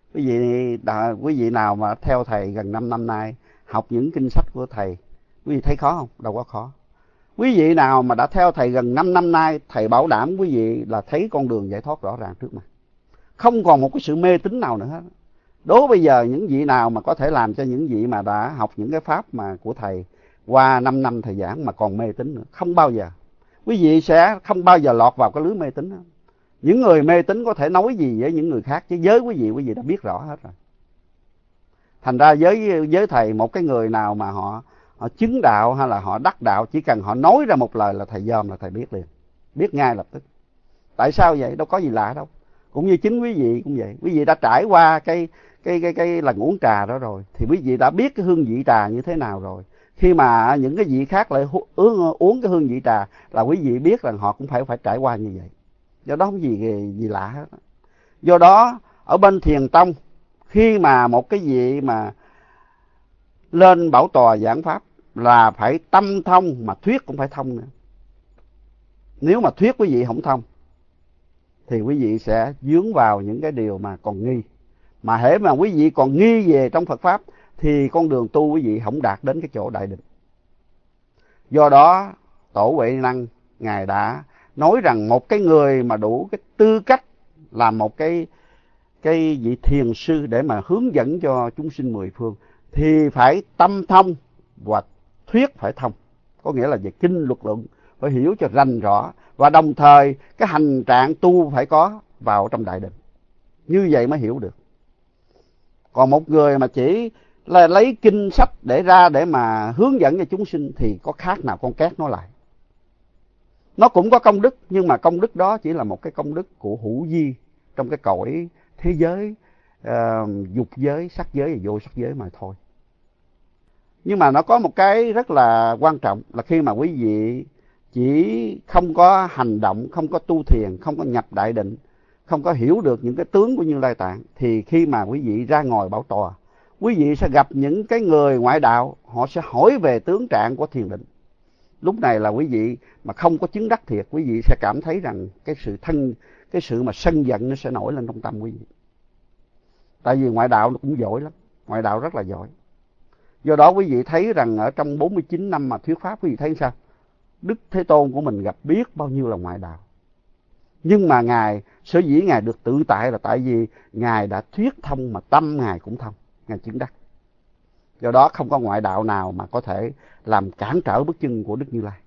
Quý vị nào mà theo thầy gần 5 năm nay, học những kinh sách của thầy, quý vị thấy khó không? Đâu có khó. Quý vị nào mà đã theo thầy gần 5 năm nay, thầy bảo đảm quý vị là thấy con đường giải thoát rõ ràng trước mặt. Không còn một cái sự mê tín nào nữa hết. Đố bây giờ những vị nào mà có thể làm cho những vị mà đã học những cái pháp mà của thầy qua 5 năm thầy giảng mà còn mê tín nữa, không bao giờ. Quý vị sẽ không bao giờ lọt vào cái lưới mê tín đó. Những người mê tín có thể nói gì với những người khác, chứ với quý vị đã biết rõ hết rồi. Thành ra với thầy, một cái người nào mà họ chứng đạo hay là họ đắc đạo, chỉ cần họ nói ra một lời là thầy dòm là thầy biết liền, biết ngay lập tức. Tại sao vậy? Đâu có gì lạ đâu. Cũng như chính quý vị cũng vậy. Quý vị đã trải qua cái lần uống trà đó rồi, thì quý vị đã biết cái hương vị trà như thế nào rồi. Khi mà những cái vị khác lại uống cái hương vị trà là quý vị biết rằng họ cũng phải trải qua như vậy. Do đó không gì lạ hết. Do đó ở bên Thiền tông, khi mà một cái vị mà lên bảo tòa giảng pháp là phải tâm thông, mà thuyết cũng phải thông nữa. Nếu mà thuyết quý vị không thông thì quý vị sẽ vướng vào những cái điều mà còn nghi. Mà hễ mà quý vị còn nghi về trong Phật pháp thì con đường tu quý vị không đạt đến cái chỗ đại định. Do đó Tổ Huệ Năng Ngài đã nói rằng một cái người mà đủ cái tư cách làm một cái vị thiền sư để mà hướng dẫn cho chúng sinh mười phương thì phải tâm thông và thuyết phải thông. Có nghĩa là về kinh luật luận phải hiểu cho rành rõ, và đồng thời cái hành trạng tu phải có vào trong đại định. Như vậy mới hiểu được. Còn một người mà chỉ là lấy kinh sách để ra để mà hướng dẫn cho chúng sinh thì có khác nào con két nó lại. Nó cũng có công đức, nhưng mà công đức đó chỉ là một cái công đức của hữu vi trong cái cõi thế giới dục giới, sắc giới và vô sắc giới mà thôi. Nhưng mà nó có một cái rất là quan trọng là khi mà quý vị chỉ không có hành động, không có tu thiền, không có nhập đại định, không có hiểu được những cái tướng của Như Lai Tạng, thì khi mà quý vị ra ngồi bảo tòa, quý vị sẽ gặp những cái người ngoại đạo, họ sẽ hỏi về tướng trạng của thiền định. Lúc này là quý vị mà không có chứng đắc thiệt, quý vị sẽ cảm thấy rằng cái sự mà sân giận nó sẽ nổi lên trong tâm quý vị. Tại vì ngoại đạo nó cũng giỏi lắm, ngoại đạo rất là giỏi. Do đó quý vị thấy rằng ở trong 49 năm mà thuyết pháp, quý vị thấy sao? Đức Thế Tôn của mình gặp biết bao nhiêu là ngoại đạo. Nhưng mà Ngài, sở dĩ Ngài được tự tại là tại vì Ngài đã thuyết thông mà tâm Ngài cũng thông, Ngài chứng đắc. Do đó không có ngoại đạo nào mà có thể làm cản trở bước chân của Đức Như Lai.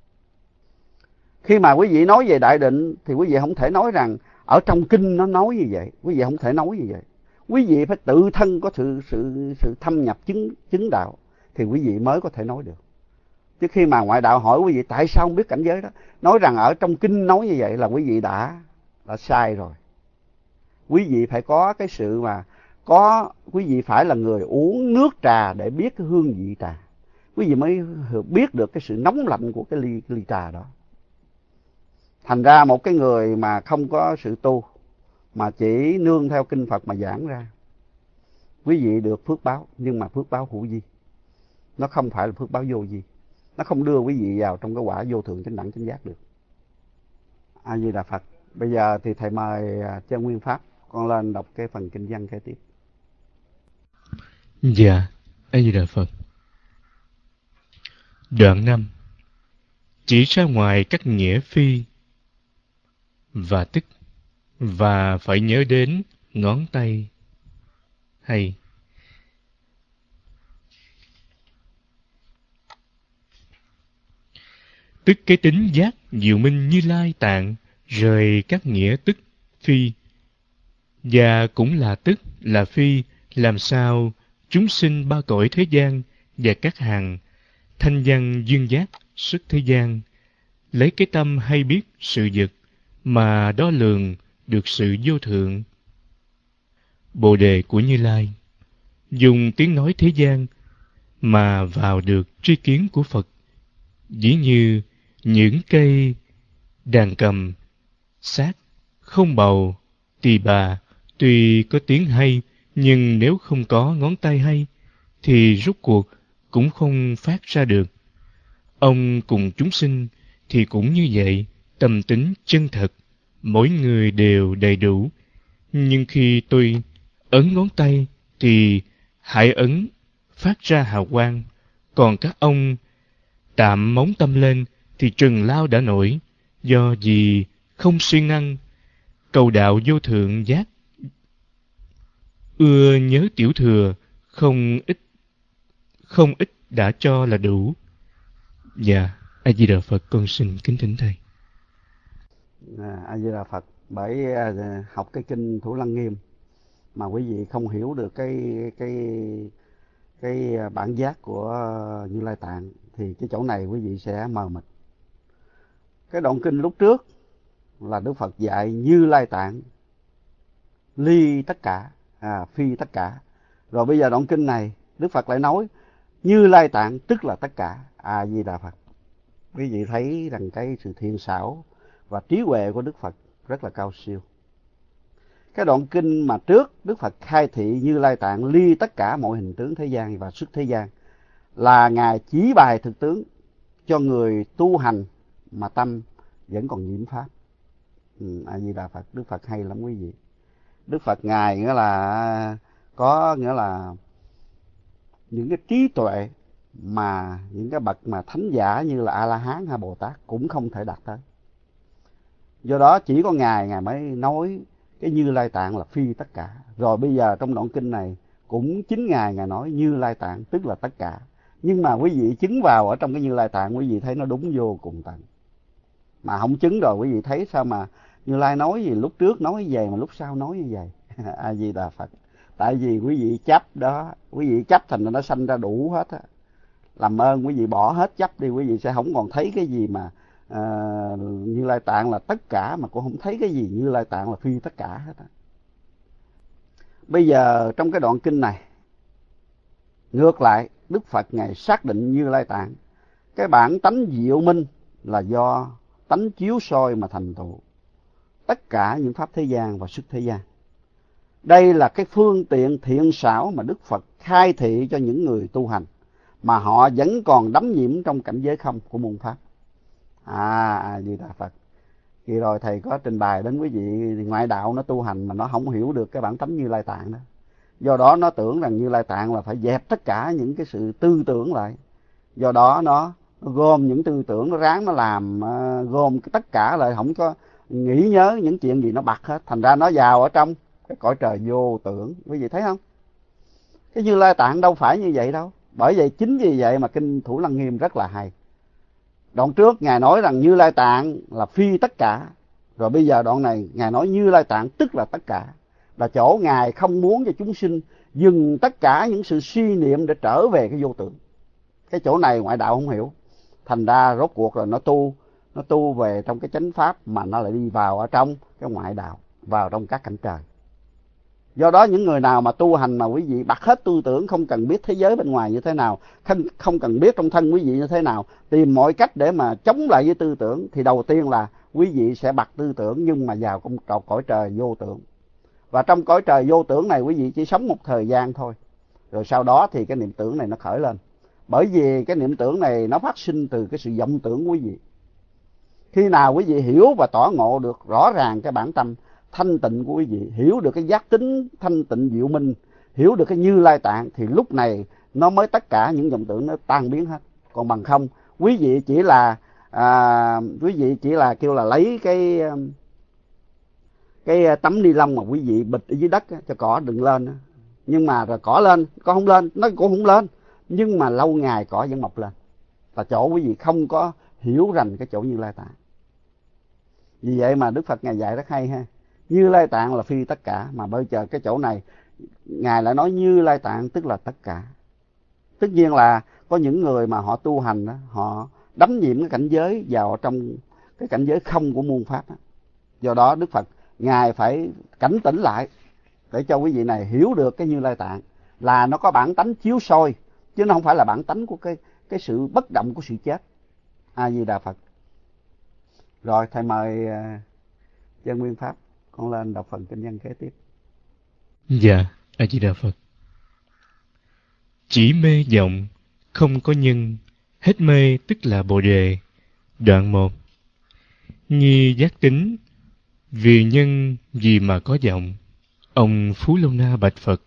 Khi mà quý vị nói về đại định thì quý vị không thể nói rằng ở trong kinh nó nói như vậy. Quý vị không thể nói như vậy. Quý vị phải tự thân có sự thâm nhập chứng đạo thì quý vị mới có thể nói được. Chứ khi mà ngoại đạo hỏi quý vị tại sao không biết cảnh giới đó, nói rằng ở trong kinh nói như vậy là quý vị đã sai rồi. Quý vị phải có cái sự mà quý vị phải là người uống nước trà để biết cái hương vị trà. Quý vị mới biết được cái sự nóng lạnh của cái ly trà đó. Thành ra một cái người mà không có sự tu mà chỉ nương theo kinh Phật mà giảng ra, quý vị được phước báo, nhưng mà phước báo hữu vi. Nó không phải là phước báo vô vi. Nó không đưa quý vị vào trong cái quả vô thượng chánh đẳng chánh giác được. A Di Đà Phật. Bây giờ thì thầy mời Chân Nguyên Pháp con lên đọc cái phần kinh văn kế tiếp. Dạ, A Di Đà Phật. Đoạn 5. Chỉ ra ngoài các nghĩa phi và tức, và phải nhớ đến ngón tay hay. Tức cái tính giác diệu minh Như Lai Tạng rời các nghĩa tức phi, và cũng là tức là phi, làm sao chúng sinh ba cõi thế gian và các hàng thanh văn duyên giác xuất thế gian lấy cái tâm hay biết sự vật mà đo lường được sự vô thượng Bồ đề của Như Lai, dùng tiếng nói thế gian mà vào được tri kiến của Phật. Dĩ như những cây đàn cầm, sát, không bầu, tỳ bà, tuy có tiếng hay, nhưng nếu không có ngón tay hay, thì rốt cuộc cũng không phát ra được. Ông cùng chúng sinh thì cũng như vậy, tâm tính chân thật, mỗi người đều đầy đủ. Nhưng khi tôi ấn ngón tay thì hải ấn phát ra hào quang, còn các ông tạm móng tâm lên thì trần lao đã nổi, do gì không siêng năng cầu đạo vô thượng giác, ưa nhớ tiểu thừa, không ít đã cho là đủ. Dạ, A Di Đà Phật, con xin kính thỉnh thầy. A Di Đà Phật. Bởi học cái kinh Thủ Lăng Nghiêm mà quý vị không hiểu được cái bản giác của Như Lai Tạng thì cái chỗ này quý vị sẽ mờ mịt. Cái đoạn kinh lúc trước là Đức Phật dạy Như Lai Tạng ly tất cả, phi tất cả. Rồi bây giờ đoạn kinh này Đức Phật lại nói Như Lai Tạng tức là tất cả. A Di Đà Phật. Quý vị thấy rằng cái sự thiện xảo và trí huệ của Đức Phật rất là cao siêu. Cái đoạn kinh mà trước Đức Phật khai thị Như Lai Tạng ly tất cả mọi hình tướng thế gian và xuất thế gian là Ngài chỉ bày thực tướng cho người tu hành mà tâm vẫn còn nhiễm pháp. A Di Đà Phật. Đức Phật hay lắm quý vị. Đức Phật Ngài nghĩa là có nghĩa là những cái trí tuệ mà những cái bậc mà thánh giả như là A La Hán hay Bồ Tát cũng không thể đạt tới. Do đó chỉ có Ngài mới nói cái Như Lai Tạng là phi tất cả. Rồi bây giờ trong đoạn kinh này cũng chính Ngài nói Như Lai Tạng tức là tất cả. Nhưng mà quý vị chứng vào ở trong cái Như Lai Tạng, quý vị thấy nó đúng vô cùng tận. Mà không chứng rồi quý vị thấy sao mà Như Lai nói gì lúc trước nói như vậy mà lúc sau nói như vậy. A Di Đà Phật. Tại vì quý vị chấp đó, quý vị chấp thành nó sanh ra đủ hết á. Làm ơn quý vị bỏ hết chấp đi, quý vị sẽ không còn thấy cái gì mà Như Lai Tạng là tất cả, mà cũng không thấy cái gì Như Lai Tạng là phi tất cả hết á. Bây giờ trong cái đoạn kinh này, ngược lại Đức Phật Ngài xác định Như Lai Tạng cái bản tánh diệu minh là do tánh chiếu soi mà thành tựu tất cả những pháp thế gian và xuất thế gian. Đây là cái phương tiện thiện xảo mà Đức Phật khai thị cho những người tu hành mà họ vẫn còn đắm nhiễm trong cảnh giới không của môn pháp. A Di Đà Phật. Khi rồi thầy có trình bày đến quý vị, ngoại đạo nó tu hành mà nó không hiểu được cái bản tánh Như Lai Tạng đó. Do đó nó tưởng rằng Như Lai Tạng là phải dẹp tất cả những cái sự tư tưởng lại. Do đó nó gom những tư tưởng, nó ráng nó làm gom tất cả lại, không có nghĩ nhớ những chuyện gì nó bật hết. Thành ra nó vào ở trong cái cõi trời vô tưởng. Quý vị thấy không? Cái Như Lai Tạng đâu phải như vậy đâu. Bởi vậy chính vì vậy mà kinh Thủ Lăng Nghiêm rất là hay. Đoạn trước Ngài nói rằng Như Lai Tạng là phi tất cả. Rồi bây giờ đoạn này Ngài nói Như Lai Tạng tức là tất cả. Là chỗ Ngài không muốn cho chúng sinh dừng tất cả những sự suy niệm để trở về cái vô tưởng. Cái chỗ này ngoại đạo không hiểu. Thành ra rốt cuộc rồi nó tu về trong cái chánh pháp mà nó lại đi vào ở trong cái ngoại đạo, vào trong các cảnh trời. Do đó những người nào mà tu hành mà quý vị bật hết tư tưởng, không cần biết thế giới bên ngoài như thế nào, không cần biết trong thân quý vị như thế nào, tìm mọi cách để mà chống lại với tư tưởng, thì đầu tiên là quý vị sẽ bật tư tưởng nhưng mà vào trong cõi trời vô tưởng. Và trong cõi trời vô tưởng này quý vị chỉ sống một thời gian thôi. Rồi sau đó thì cái niệm tưởng này nó khởi lên. Bởi vì cái niệm tưởng này nó phát sinh từ cái sự vọng tưởng của quý vị. Khi nào quý vị hiểu và tỏ ngộ được rõ ràng cái bản tâm thanh tịnh của quý vị, hiểu được cái giác tính thanh tịnh diệu minh, hiểu được cái Như Lai Tạng, thì lúc này nó mới tất cả những vọng tưởng nó tan biến hết. Còn bằng không, quý vị chỉ là kêu là lấy cái tấm ni lông mà quý vị bịch ở dưới đất cho cỏ đừng lên. Nhưng mà rồi cỏ lên, có không lên, nó cũng không lên. Nhưng mà lâu ngày cỏ vẫn mọc lên. Là chỗ quý vị không có hiểu rành cái chỗ Như Lai Tạng. Vì vậy mà Đức Phật Ngài dạy rất hay ha. Như Lai Tạng là phi tất cả. Mà bây giờ cái chỗ này Ngài lại nói Như Lai Tạng tức là tất cả. Tất nhiên là có những người mà họ tu hành đó, họ đắm nhiễm cái cảnh giới vào trong cái cảnh giới không của muôn pháp đó. Do đó Đức Phật Ngài phải cảnh tỉnh lại để cho quý vị này hiểu được cái Như Lai Tạng là nó có bản tánh chiếu soi, chứ nó không phải là bản tánh của cái sự bất động của sự chết. A Di Đà Phật. Rồi thầy mời Chân Nguyên Pháp con lên đọc phần kinh văn kế tiếp. Dạ, A Di Đà Phật. Chỉ mê vọng, không có nhân, hết mê tức là Bồ Đề. Đoạn 1. Nhi giác tính, vì nhân gì mà có vọng. Ông Phú Lâu Na bạch Phật.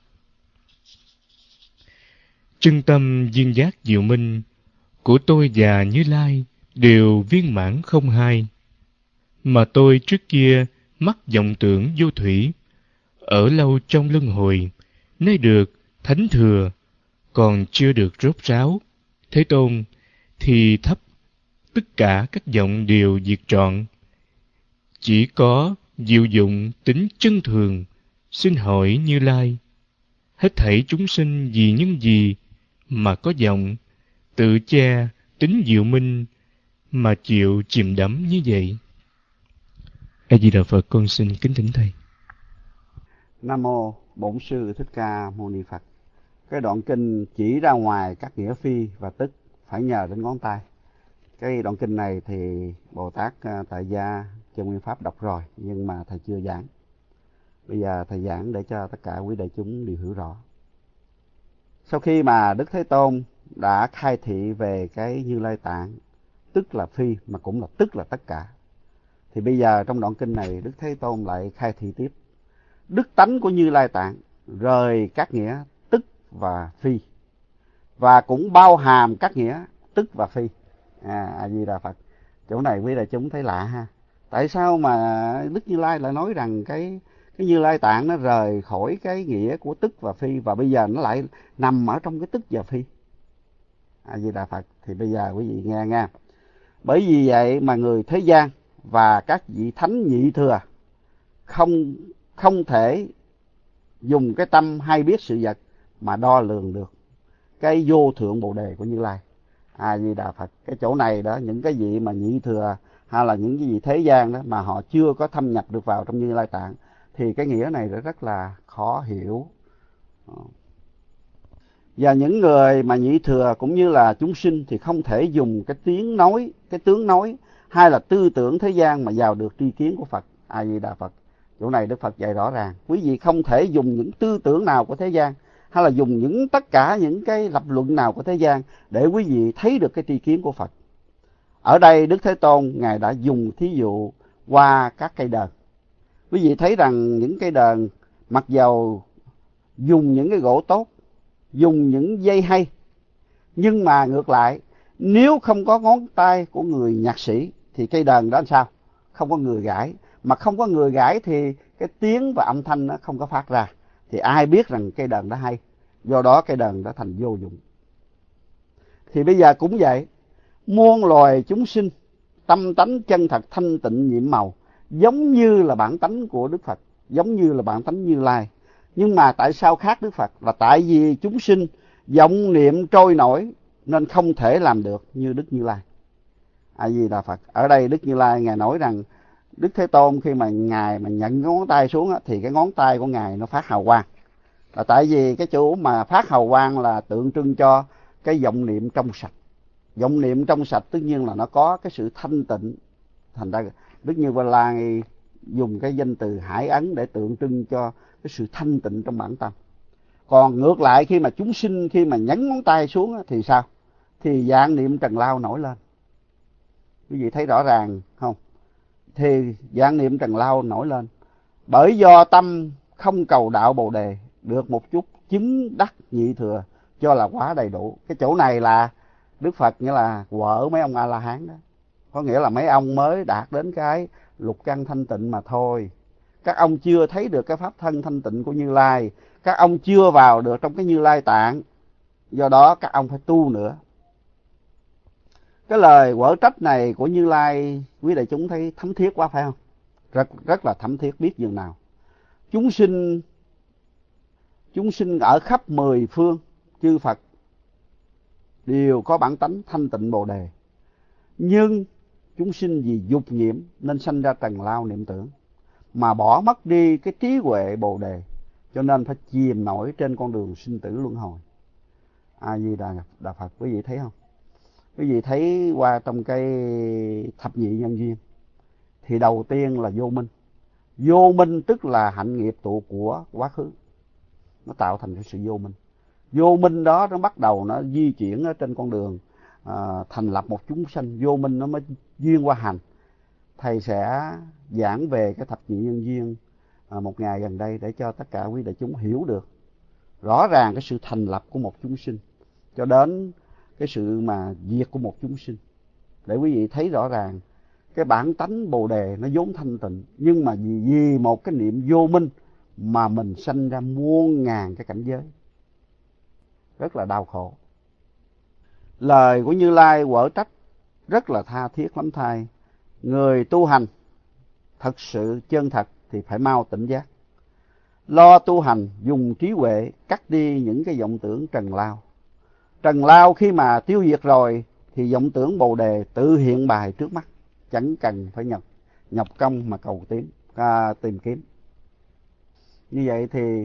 Chân tâm duyên giác diệu minh của tôi và Như Lai đều viên mãn không hai. Mà tôi trước kia mắc vọng tưởng vô thủy, ở lâu trong luân hồi, nay được thánh thừa, còn chưa được rốt ráo. Thế Tôn, thì thấp, tất cả các vọng đều diệt trọn. Chỉ có diệu dụng tính chân thường, xin hỏi Như Lai, hết thảy chúng sinh vì nhân gì mà có vọng, tự che tính diệu minh mà chịu chìm đắm như vậy? A Di Đà Phật, con xin kính thỉnh thầy. Nam mô Bổn Sư Thích Ca Mâu Ni Phật. cái đoạn kinh chỉ ra ngoài các nghĩa phi và tức phải nhờ đến ngón tay. Cái đoạn kinh này thì Bồ Tát Tại Gia Chân Nguyên Pháp đọc rồi, nhưng mà thầy chưa giảng. Bây giờ thầy giảng để cho tất cả quý đại chúng đều hiểu rõ. Sau khi mà Đức Thế Tôn đã khai thị về cái Như Lai Tạng, tức là phi mà cũng là tức là tất cả, thì bây giờ trong đoạn kinh này Đức Thế Tôn lại khai thị tiếp đức tánh của Như Lai Tạng, rời các nghĩa tức và phi, và cũng bao hàm các nghĩa tức và phi. A Di Đà Phật. Chỗ này quý đại chúng thấy lạ ha. Tại sao mà Đức Như Lai lại nói rằng cái Như Lai Tạng nó rời khỏi cái nghĩa của tức và phi, và bây giờ nó lại nằm ở trong cái tức và phi? A Di Đà Phật. Thì bây giờ quý vị nghe nha. Bởi vì vậy mà người thế gian và các vị thánh nhị thừa không thể dùng cái tâm hay biết sự vật mà đo lường được cái vô thượng bồ đề của Như Lai. A Di Đà Phật. Cái chỗ này đó, những cái vị mà nhị thừa hay là những cái vị thế gian đó mà họ chưa có thâm nhập được vào trong Như Lai Tạng thì cái nghĩa này rất là khó hiểu. Và những người mà nhị thừa cũng như là chúng sinh thì không thể dùng cái tiếng nói, cái tướng nói hay là tư tưởng thế gian mà vào được tri kiến của Phật. A Di Đà Phật. Chỗ này Đức Phật dạy rõ ràng, quý vị không thể dùng những tư tưởng nào của thế gian hay là dùng tất cả những cái lập luận nào của thế gian để quý vị thấy được cái tri kiến của Phật. Ở đây Đức Thế Tôn Ngài đã dùng thí dụ qua các cây đờn. Quý vị thấy rằng những cây đờn mặc dầu dùng những cái gỗ tốt, dùng những dây hay, nhưng mà ngược lại nếu không có ngón tay của người nhạc sĩ thì cây đờn đó làm sao? Không có người gãi. Mà không có người gãi thì cái tiếng và âm thanh nó không có phát ra. Thì ai biết rằng cây đờn đó hay? Do đó cây đờn đã thành vô dụng. Thì bây giờ cũng vậy. Muôn loài chúng sinh, tâm tánh chân thật thanh tịnh nhiệm màu, giống như là bản tánh của Đức Phật, giống như là bản tánh Như Lai. Nhưng mà tại sao khác Đức Phật? Là tại vì chúng sinh vọng niệm trôi nổi nên không thể làm được như Đức Như Lai. A Di Đà Phật. Ở đây Đức Như Lai Ngài nói rằng Đức Thế Tôn khi mà Ngài mà nhận ngón tay xuống thì cái ngón tay của Ngài nó phát hào quang. Là tại vì cái chỗ mà phát hào quang là tượng trưng cho cái vọng niệm trong sạch. Vọng niệm trong sạch tất nhiên là nó có cái sự thanh tịnh. Thành ra Đức Như Lai dùng cái danh từ Hải Ấn để tượng trưng cho cái sự thanh tịnh trong bản tâm. Còn ngược lại khi mà chúng sinh khi mà nhấn ngón tay xuống thì sao? Thì vạn niệm trần lao nổi lên. Quý vị thấy rõ ràng không? Thì vạn niệm trần lao nổi lên. Bởi do tâm không cầu đạo Bồ Đề, được một chút chứng đắc nhị thừa cho là quá đầy đủ. Cái chỗ này là Đức Phật nghĩa là quở mấy ông A-la-hán đó. Có nghĩa là mấy ông mới đạt đến cái lục căn thanh tịnh mà thôi. Các ông chưa thấy được cái pháp thân thanh tịnh của Như Lai. Các ông chưa vào được trong cái Như Lai Tạng. Do đó các ông phải tu nữa. Cái lời quở trách này của Như Lai quý đại chúng thấy thấm thiết quá phải không? Rất là thấm thiết biết dường nào. Chúng sinh ở khắp mười phương chư Phật đều có bản tánh thanh tịnh Bồ Đề. Nhưng chúng sinh vì dục nhiễm nên sanh ra trần lao niệm tưởng, mà bỏ mất đi cái trí huệ Bồ Đề, cho nên phải chìm nổi trên con đường sinh tử luân hồi. A Di Đà Phật. Quý vị thấy không? Quý vị thấy qua trong cái thập nhị nhân duyên thì đầu tiên là vô minh. Vô minh tức là hạnh nghiệp tụ của quá khứ, nó tạo thành cái sự vô minh. Vô minh đó nó bắt đầu nó di chuyển ở trên con đường thành lập một chúng sanh. Vô minh nó mới duyên qua hành. Thầy sẽ giảng về cái thập nhị nhân duyên một ngày gần đây để cho tất cả quý đại chúng hiểu được rõ ràng cái sự thành lập của một chúng sinh cho đến cái sự mà diệt của một chúng sinh, để quý vị thấy rõ ràng cái bản tánh Bồ Đề nó vốn thanh tịnh, nhưng mà vì một cái niệm vô minh mà mình sanh ra muôn ngàn cái cảnh giới, rất là đau khổ. Lời của Như Lai quở trách rất là tha thiết lắm thay. Người tu hành thật sự chân thật thì phải mau tỉnh giác, lo tu hành, dùng trí huệ cắt đi những cái vọng tưởng trần lao. Trần lao khi mà tiêu diệt rồi thì vọng tưởng Bồ Đề tự hiện bài trước mắt, chẳng cần phải nhọc công mà tìm kiếm. Như vậy thì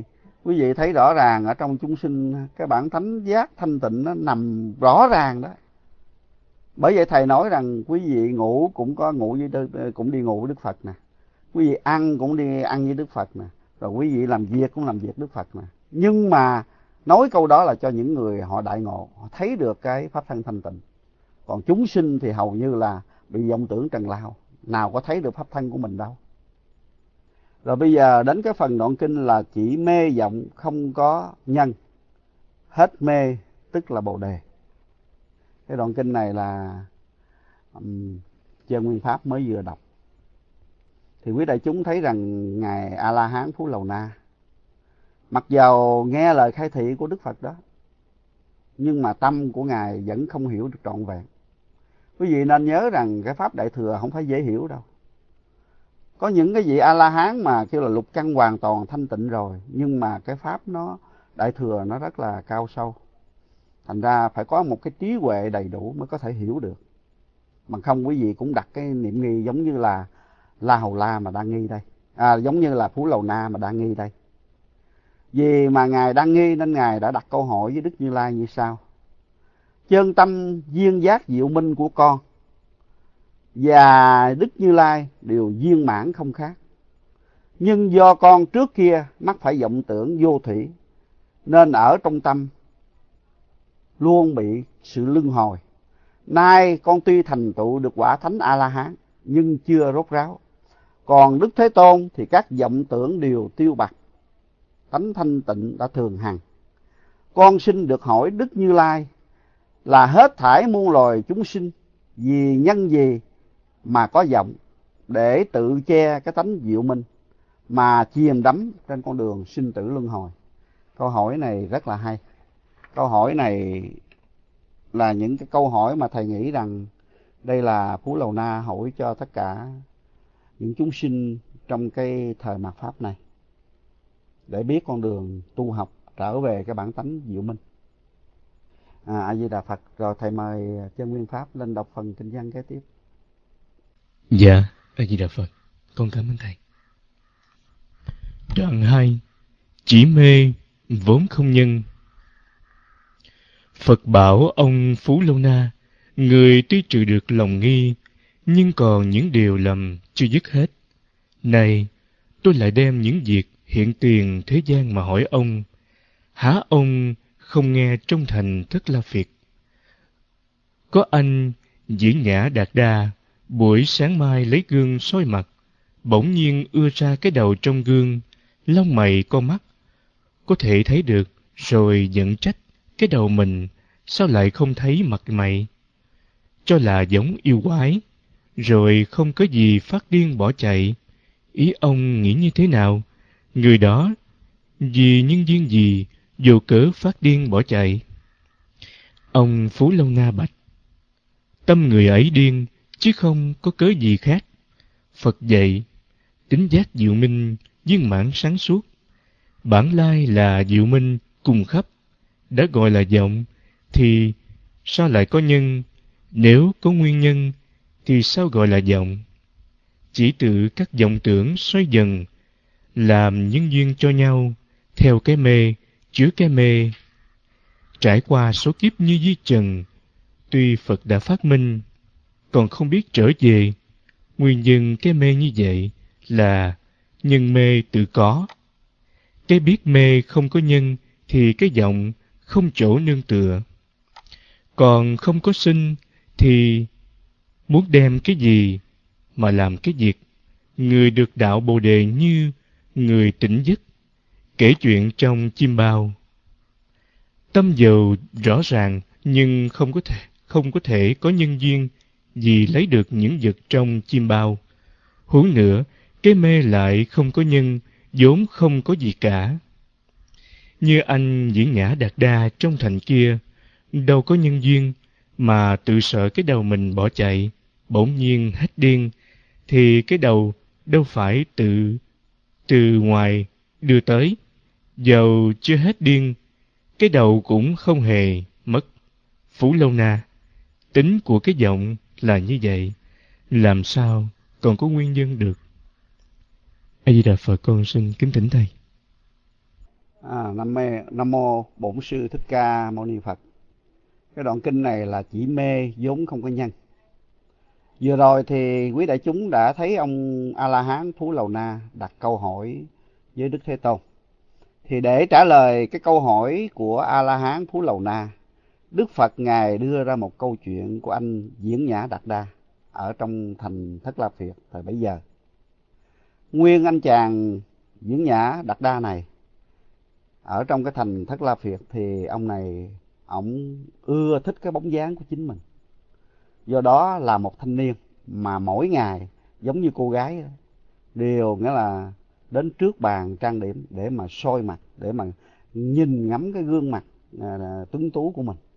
Quý vị thấy rõ ràng ở trong chúng sinh cái bản thánh giác thanh tịnh nó nằm rõ ràng đó. Bởi vậy thầy nói rằng quý vị ngủ cũng có ngủ với cũng đi ngủ với Đức Phật nè, quý vị ăn cũng đi ăn với Đức Phật nè, rồi quý vị làm việc cũng làm việc Đức Phật nè. Nhưng mà nói câu đó là cho những người họ đại ngộ, họ thấy được cái pháp thân thanh tịnh. Còn chúng sinh thì hầu như là bị vọng tưởng trần lao, nào có thấy được pháp thân của mình đâu. Rồi bây giờ đến cái phần đoạn kinh là chỉ mê vọng không có nhân, hết mê tức là Bồ Đề. Cái đoạn kinh này là Chân Nguyên Pháp mới vừa đọc. Thì quý đại chúng thấy rằng Ngài A-la-hán Phú Lầu Na, mặc dầu nghe lời khai thị của Đức Phật đó, nhưng mà tâm của Ngài vẫn không hiểu được trọn vẹn. Quý vị nên nhớ rằng cái Pháp Đại Thừa không phải dễ hiểu đâu. Có những cái vị A-la-hán mà kêu là lục căn hoàn toàn thanh tịnh rồi, nhưng mà cái Pháp nó Đại Thừa nó rất là cao sâu. Thành ra phải có một cái trí huệ đầy đủ mới có thể hiểu được. Bằng không quý vị cũng đặt cái niệm nghi giống như là La Hầu La mà đang nghi đây. Giống như là Phú Lầu Na mà đang nghi đây. Vì mà Ngài đang nghi nên Ngài đã đặt câu hỏi với Đức Như Lai như sau: chân tâm duyên giác diệu minh của con và Đức Như Lai đều viên mãn không khác. Nhưng do con trước kia mắc phải vọng tưởng vô thủy, nên ở trong tâm luôn bị sự luân hồi. Nay con tuy thành tựu được quả thánh A-la-hán, nhưng chưa rốt ráo. Còn Đức Thế Tôn thì các vọng tưởng đều tiêu bặt, tánh thanh tịnh đã thường hằng. Con xin được hỏi Đức Như Lai là hết thảy muôn loài chúng sinh vì nhân gì mà có vọng để tự che cái tánh diệu minh mà chìm đắm trên con đường sinh tử luân hồi? Câu hỏi này rất là hay. Câu hỏi này là những cái câu hỏi mà thầy nghĩ rằng đây là Phú Lầu Na hỏi cho tất cả những chúng sinh trong cái thời mạt Pháp này, để biết con đường tu học trở về cái bản tánh diệu minh. A Di Đà Phật. Rồi thầy mời Chân Nguyên Pháp lên đọc phần kinh văn kế tiếp. Dạ, A Di Đà Phật. Con cảm ơn thầy. Đoạn 2. Chỉ mê vốn không nhân. Phật bảo ông Phú Lâu Na, người tuy trừ được lòng nghi, nhưng còn những điều lầm chưa dứt hết. Này, tôi lại đem những việc hiện tiền thế gian mà hỏi ông. Há ông không nghe trong thành Thất La Phiệt? Có anh Diễn Nhã Đạt Đa, buổi sáng mai lấy gương soi mặt, bỗng nhiên ưa ra cái đầu trong gương, lông mày con mắt, có thể thấy được, rồi giận trách cái đầu mình sao lại không thấy mặt mày, cho là giống yêu quái, rồi không có gì phát điên bỏ chạy. Ý ông nghĩ như thế nào? Người đó vì nhân duyên gì vô cớ phát điên bỏ chạy? Ông Phú Lâu Na bạch: tâm người ấy điên, chứ không có cớ gì khác. Phật dạy, tính giác diệu minh, viên mãn sáng suốt. Bản lai là diệu minh cùng khắp, đã gọi là vọng, thì sao lại có nhân? Nếu có nguyên nhân, thì sao gọi là vọng? Chỉ tự các vọng tưởng xoay dần, làm nhân duyên cho nhau, theo cái mê, chứa cái mê. Trải qua số kiếp như dưới trần, tuy Phật đã phát minh, còn không biết trở về. Nguyên nhân cái mê như vậy là nhân mê tự có. Cái biết mê không có nhân thì cái vọng không chỗ nương tựa. Còn không có sinh thì muốn đem cái gì mà làm cái việc. Người được đạo Bồ Đề như người tỉnh giấc, kể chuyện trong chim bao. Tâm dầu rõ ràng nhưng không có thể có nhân duyên gì lấy được những vật trong chim bao. Huống nữa, cái mê lại không có nhân, vốn không có gì cả. Như anh Diễn Nhã Đạt Đa trong thành kia, đâu có nhân duyên, mà tự sợ cái đầu mình bỏ chạy, bỗng nhiên hết điên, thì cái đầu đâu phải từ ngoài đưa tới. Dầu chưa hết điên, cái đầu cũng không hề mất. Phú Lâu Na, tính của cái vọng là như vậy, làm sao còn có nguyên nhân được? A Di Đà Phật. Con xin kính thỉnh thầy. Nam mô Bổn Sư Thích Ca Mâu Ni Phật. Cái đoạn kinh này là chỉ mê vốn không có nhân. Vừa rồi thì quý đại chúng đã thấy ông A La Hán Phú Lầu Na đặt câu hỏi với Đức Thế Tôn. Thì để trả lời cái câu hỏi của A La Hán Phú Lầu Na, Đức Phật ngài đưa ra một câu chuyện của anh Diễn Nhã Đạt Đa ở trong thành Thất La Phiệt thời bấy giờ. Nguyên anh chàng Diễn Nhã Đạt Đa này ở trong cái thành Thất La Phiệt thì ông này ổng ưa thích cái bóng dáng của chính mình. Do đó là một thanh niên mà mỗi ngày giống như cô gái đều nghĩa là đến trước bàn trang điểm để mà soi mặt, để mà nhìn ngắm cái gương mặt tuấn tú của mình.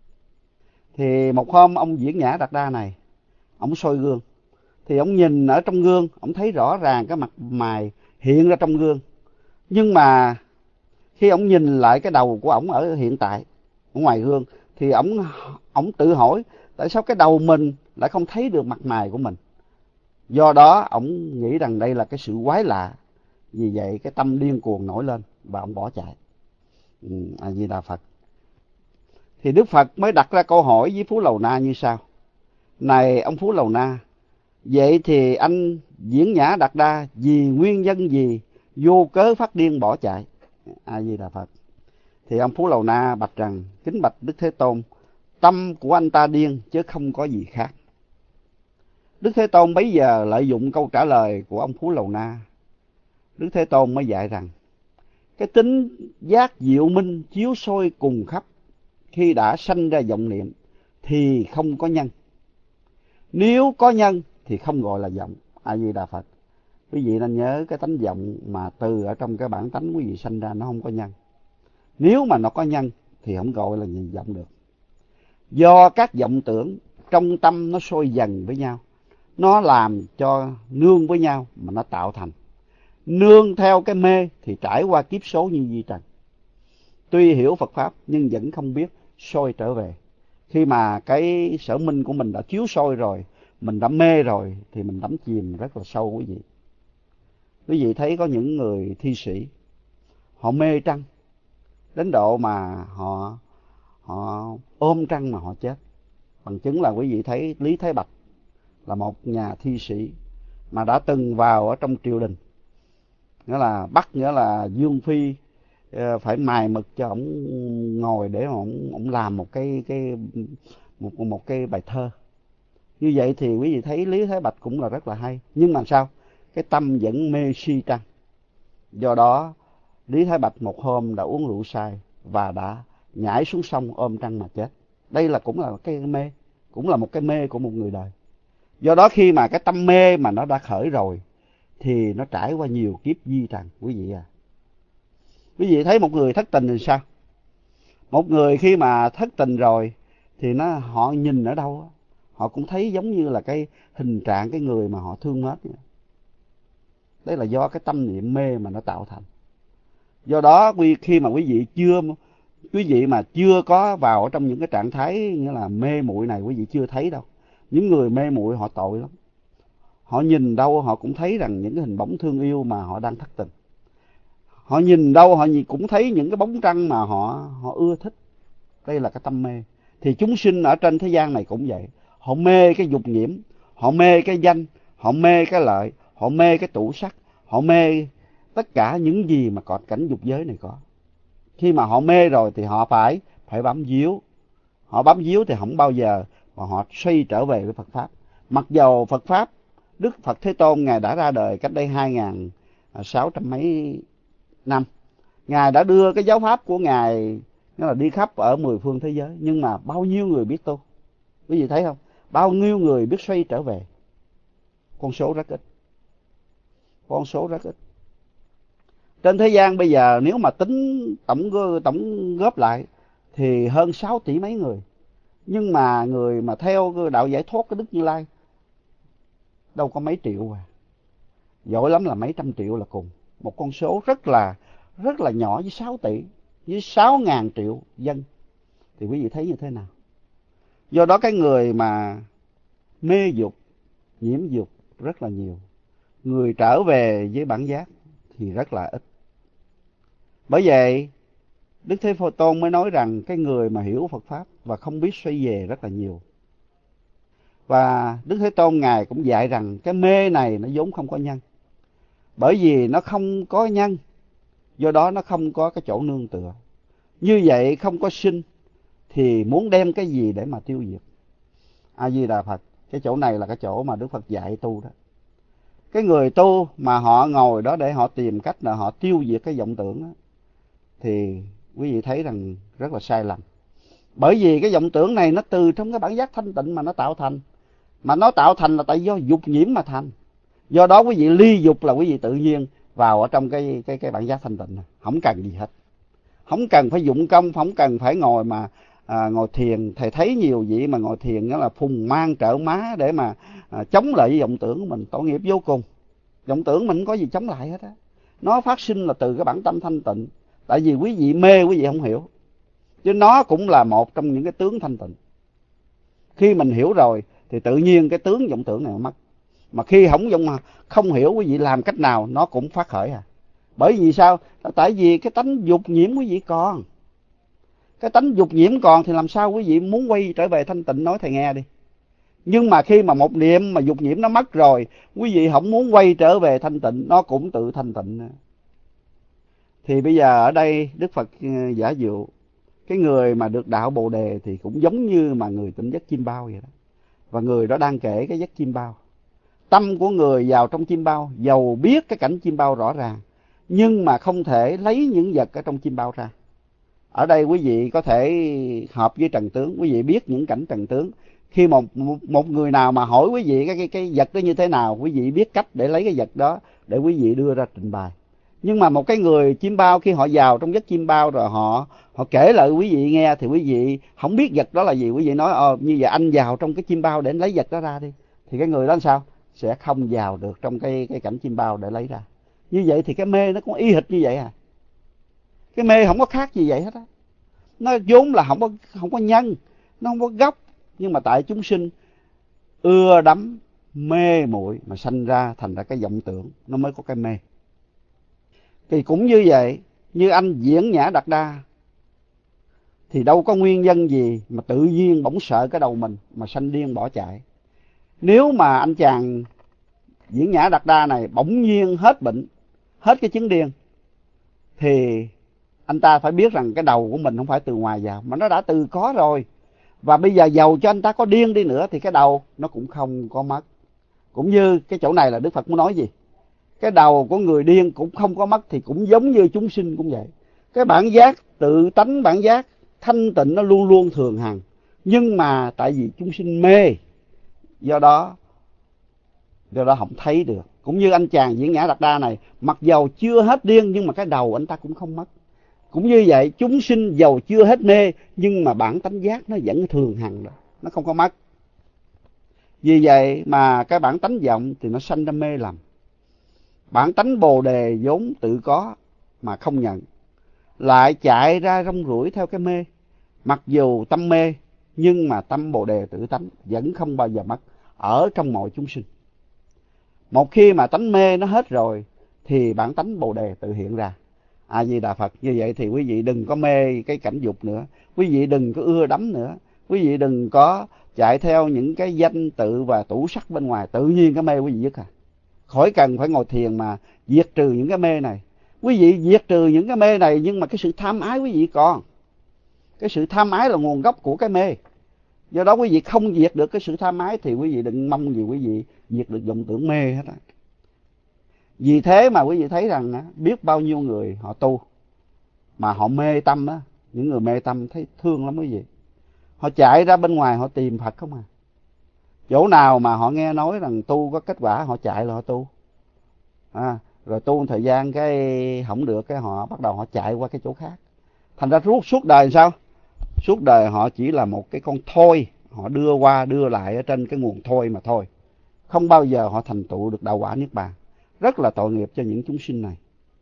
Thì một hôm ông Diễn Nhã Đạt Đa này, ông soi gương, thì ông nhìn ở trong gương, ông thấy rõ ràng cái mặt mày hiện ra trong gương. Nhưng mà khi ông nhìn lại cái đầu của ông ở hiện tại, ở ngoài gương, thì ông tự hỏi tại sao cái đầu mình lại không thấy được mặt mày của mình. Do đó ông nghĩ rằng đây là cái sự quái lạ. Vì vậy cái tâm điên cuồng nổi lên và ông bỏ chạy. A Di Đà Phật. Thì Đức Phật mới đặt ra câu hỏi với Phú Lầu Na như sau: này ông Phú Lầu Na, vậy thì anh Diễn Nhã Đạt Đa vì nguyên nhân gì vô cớ phát điên bỏ chạy? A Di Đà Phật. Thì ông Phú Lầu Na bạch rằng: kính bạch Đức Thế Tôn, tâm của anh ta điên chứ không có gì khác. Đức Thế Tôn bấy giờ lợi dụng câu trả lời của ông Phú Lầu Na, Đức Thế Tôn mới dạy rằng cái tính giác diệu minh chiếu soi cùng khắp khi đã sanh ra vọng niệm thì không có nhân. Nếu có nhân thì không gọi là vọng. A Di Đà Phật. Quý vị nên nhớ cái tánh vọng mà từ ở trong cái bản tánh quý vị sanh ra nó không có nhân. Nếu mà nó có nhân thì không gọi là gì vọng được. Do các vọng tưởng trong tâm nó sôi dần với nhau, nó làm cho nương với nhau mà nó tạo thành. Nương theo cái mê thì trải qua kiếp số như vi trần. Tuy hiểu Phật Pháp nhưng vẫn không biết soi trở về. Khi mà cái sở minh của mình đã chiếu soi rồi, mình đã mê rồi thì mình đắm chìm rất là sâu quý vị. Quý vị thấy có những người thi sĩ, họ mê trăng đến độ mà họ ôm trăng mà họ chết. Bằng chứng là quý vị thấy Lý Thái Bạch là một nhà thi sĩ mà đã từng vào ở trong triều đình, nghĩa là bắt nghĩa là Dương Phi phải mài mực cho ổng ngồi để mà ổng làm một cái bài thơ. Như vậy thì quý vị thấy Lý Thái Bạch cũng là rất là hay. Nhưng mà sao? Cái tâm vẫn mê si trăng. Do đó Lý Thái Bạch một hôm đã uống rượu say và đã nhảy xuống sông ôm trăng mà chết. Đây là cũng là cái mê, cũng là một cái mê của một người đời. Do đó khi mà cái tâm mê mà nó đã khởi rồi thì nó trải qua nhiều kiếp vi trần quý vị à. Quý vị thấy một người thất tình thì sao? Một người khi mà thất tình rồi thì họ nhìn ở đâu họ cũng thấy giống như là cái hình trạng cái người mà họ thương mến. Đấy là do cái tâm niệm mê mà nó tạo thành. Do đó khi mà quý vị mà chưa có vào ở trong những cái trạng thái như là mê muội này, quý vị chưa thấy đâu. Những người mê muội họ tội lắm. Họ nhìn đâu họ cũng thấy rằng những cái hình bóng thương yêu mà họ đang thất tình. Họ nhìn đâu họ cũng thấy những cái bóng trăng mà họ ưa thích. Đây là cái tâm mê. Thì chúng sinh ở trên thế gian này cũng vậy. Họ mê cái dục nhiễm, họ mê cái danh, họ mê cái lợi, họ mê cái tủ sắc, họ mê tất cả những gì mà cảnh dục giới này có. Khi mà họ mê rồi thì họ phải bám víu. Họ bám víu thì không bao giờ mà họ xoay trở về với Phật Pháp. Mặc dầu Phật Pháp, Đức Phật Thế Tôn Ngài đã ra đời cách đây 2.600 mấy năm. Ngài đã đưa cái giáo pháp của Ngài nó là đi khắp ở 10 phương thế giới. Nhưng mà bao nhiêu người biết tu? Quý vị thấy không? Bao nhiêu người biết xoay trở về? Con số rất ít. Con số rất ít. Trên thế gian bây giờ nếu mà tính tổng góp lại thì hơn 6 tỷ mấy người. Nhưng mà người mà theo đạo giải thoát cái Đức Như Lai đâu có mấy triệu à. Giỏi lắm là mấy trăm triệu là cùng. Một con số rất là nhỏ với 6 tỷ, với 6.000 triệu dân. Thì quý vị thấy như thế nào? Do đó cái người mà mê dục, nhiễm dục rất là nhiều. Người trở về với bản giác thì rất là ít. Bởi vậy Đức Thế Tôn mới nói rằng cái người mà hiểu Phật Pháp và không biết xoay về rất là nhiều. Và Đức Thế Tôn Ngài cũng dạy rằng cái mê này nó vốn không có nhân. Bởi vì nó không có nhân, do đó nó không có cái chỗ nương tựa. Như vậy không có sinh thì muốn đem cái gì để mà tiêu diệt? A Di Đà Phật. Cái chỗ này là cái chỗ mà Đức Phật dạy tu đó. Cái người tu mà họ ngồi đó để họ tìm cách là họ tiêu diệt cái vọng tưởng đó, thì quý vị thấy rằng rất là sai lầm. Bởi vì cái vọng tưởng này nó từ trong cái bản giác thanh tịnh mà nó tạo thành. Mà nó tạo thành là tại do dục nhiễm mà thành. Do đó quý vị ly dục là quý vị tự nhiên vào ở trong cái bản giác thanh tịnh này. Không cần gì hết. Không cần phải dụng công, không cần phải ngồi mà ngồi thiền. Thầy thấy nhiều vị mà ngồi thiền đó là phùng mang trợ má để mà chống lại với vọng tưởng của mình. Tội nghiệp vô cùng. Vọng tưởng mình không có gì chống lại hết á. Nó phát sinh là từ cái bản tâm thanh tịnh. Tại vì quý vị mê, quý vị không hiểu. Chứ nó cũng là một trong những cái tướng thanh tịnh. Khi mình hiểu rồi thì tự nhiên cái tướng vọng tưởng này mất. Mà khi không hiểu quý vị làm cách nào nó cũng phát khởi à. Bởi vì sao? Tại vì cái tánh dục nhiễm quý vị còn. Cái tánh dục nhiễm còn thì làm sao quý vị muốn quay trở về thanh tịnh, nói thầy nghe đi. Nhưng mà khi mà một niệm mà dục nhiễm nó mất rồi, quý vị không muốn quay trở về thanh tịnh, nó cũng tự thanh tịnh. Thì bây giờ ở đây Đức Phật giả dụ cái người mà được đạo Bồ Đề thì cũng giống như mà người tỉnh giấc chim bao vậy đó. Và người đó đang kể cái giấc chim bao. Tâm của người vào trong chim bao, dầu biết cái cảnh chim bao rõ ràng, nhưng mà không thể lấy những vật ở trong chim bao ra. Ở đây quý vị có thể hợp với trần tướng, quý vị biết những cảnh trần tướng. Khi một người nào mà hỏi quý vị cái vật đó như thế nào, quý vị biết cách để lấy cái vật đó để quý vị đưa ra trình bày. Nhưng mà một cái người chim bao khi họ vào trong giấc chim bao rồi họ kể lại quý vị nghe thì quý vị không biết vật đó là gì, quý vị nói như vậy anh vào trong cái chim bao để anh lấy vật đó ra đi. Thì cái người đó làm sao? Sẽ không vào được trong cái cảnh chim bao để lấy ra. Như vậy thì cái mê nó cũng y hệt như vậy à. Cái mê không có khác gì vậy hết á. Nó vốn là không có nhân, nó không có gốc, nhưng mà tại chúng sinh ưa đắm mê muội mà sanh ra thành ra cái vọng tưởng, nó mới có cái mê. Thì cũng như vậy, như anh Diễn Nhã Đạt Đa thì đâu có nguyên nhân gì mà tự nhiên bỗng sợ cái đầu mình mà sanh điên bỏ chạy. Nếu mà anh chàng Diễn Nhã Đạt Đa này bỗng nhiên hết bệnh, hết cái chứng điên, thì anh ta phải biết rằng cái đầu của mình không phải từ ngoài vào, mà nó đã từ có rồi. Và bây giờ dầu cho anh ta có điên đi nữa thì cái đầu nó cũng không có mất. Cũng như cái chỗ này là Đức Phật muốn nói gì? Cái đầu của người điên cũng không có mất, thì cũng giống như chúng sinh cũng vậy. Cái bản giác, tự tánh bản giác thanh tịnh nó luôn luôn thường hằng. Nhưng mà tại vì chúng sinh mê, do đó không thấy được. Cũng như anh chàng Diễn Nhã Đạt Đa này, mặc dầu chưa hết điên nhưng mà cái đầu anh ta cũng không mất. Cũng như vậy, chúng sinh dầu chưa hết mê nhưng mà bản tánh giác nó vẫn thường hằng đó, nó không có mất. Vì vậy mà cái bản tánh vọng thì nó sanh ra mê lầm. Bản tánh Bồ Đề vốn tự có mà không nhận, lại chạy ra rong ruổi theo cái mê. Mặc dù tâm mê nhưng mà tâm Bồ Đề tự tánh vẫn không bao giờ mất ở trong mọi chúng sinh. Một khi mà tánh mê nó hết rồi thì bản tánh Bồ Đề tự hiện ra. A Di Đà Phật. Như vậy thì quý vị đừng có mê cái cảnh dục nữa, quý vị đừng có ưa đắm nữa, quý vị đừng có chạy theo những cái danh tự và tủ sắc bên ngoài. Tự nhiên cái mê quý vị dứt à. Khỏi cần phải ngồi thiền mà diệt trừ những cái mê này. Quý vị diệt trừ những cái mê này, nhưng mà cái sự tham ái quý vị còn. Cái sự tham ái là nguồn gốc của cái mê. Do đó quý vị không diệt được cái sự tham ái thì quý vị đừng mong gì quý vị diệt được vọng tưởng mê hết á. Vì thế mà quý vị thấy rằng biết bao nhiêu người họ tu mà họ mê tâm á, những người mê tâm thấy thương lắm quý vị. Họ chạy ra bên ngoài họ tìm Phật không à. Chỗ nào mà họ nghe nói rằng tu có kết quả họ chạy là họ tu. Rồi tu một thời gian cái không được cái họ bắt đầu họ chạy qua cái chỗ khác. Thành ra suốt đời sao? Suốt đời họ chỉ là một cái con thoi, họ đưa qua đưa lại ở trên cái nguồn thoi mà thôi. Không bao giờ họ thành tựu được đạo quả Niết Bàn. Rất là tội nghiệp cho những chúng sinh này.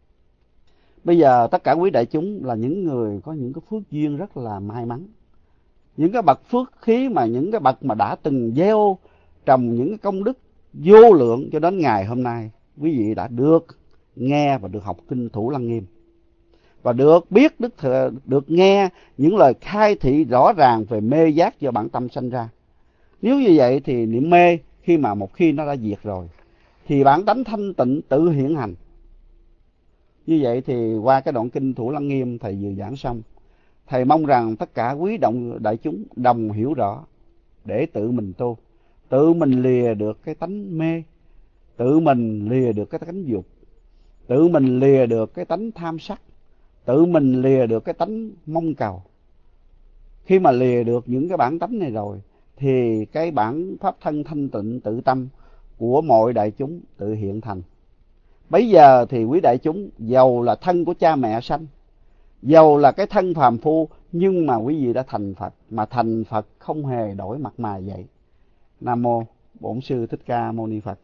Bây giờ tất cả quý đại chúng là những người có những cái phước duyên rất là may mắn. Những cái bậc phước khí mà những cái bậc mà đã từng gieo trồng những cái công đức vô lượng cho đến ngày hôm nay quý vị đã được nghe và được học kinh Thủ Lăng Nghiêm. và được biết được nghe những lời khai thị rõ ràng về mê giác do bản tâm sanh ra. Nếu như vậy thì niệm mê một khi nó đã diệt rồi thì bản tánh thanh tịnh tự hiện hành. Như vậy thì qua cái đoạn kinh Thủ Lăng Nghiêm thầy vừa giảng xong, thầy mong rằng tất cả quý đại chúng đồng hiểu rõ để tự mình tu, tự mình lìa được cái tánh mê, tự mình lìa được cái tánh dục, tự mình lìa được cái tánh tham sắc, tự mình lìa được cái tánh mong cầu. Khi mà lìa được những cái bản tánh này rồi thì cái bản pháp thân thanh tịnh tự tâm của mọi đại chúng tự hiện thành. Bấy giờ thì quý đại chúng dầu là thân của cha mẹ sanh, dầu là cái thân phàm phu, nhưng mà quý vị đã thành Phật, mà thành Phật không hề đổi mặt mày vậy. Nam mô Bổn Sư Thích Ca Mâu Ni Phật.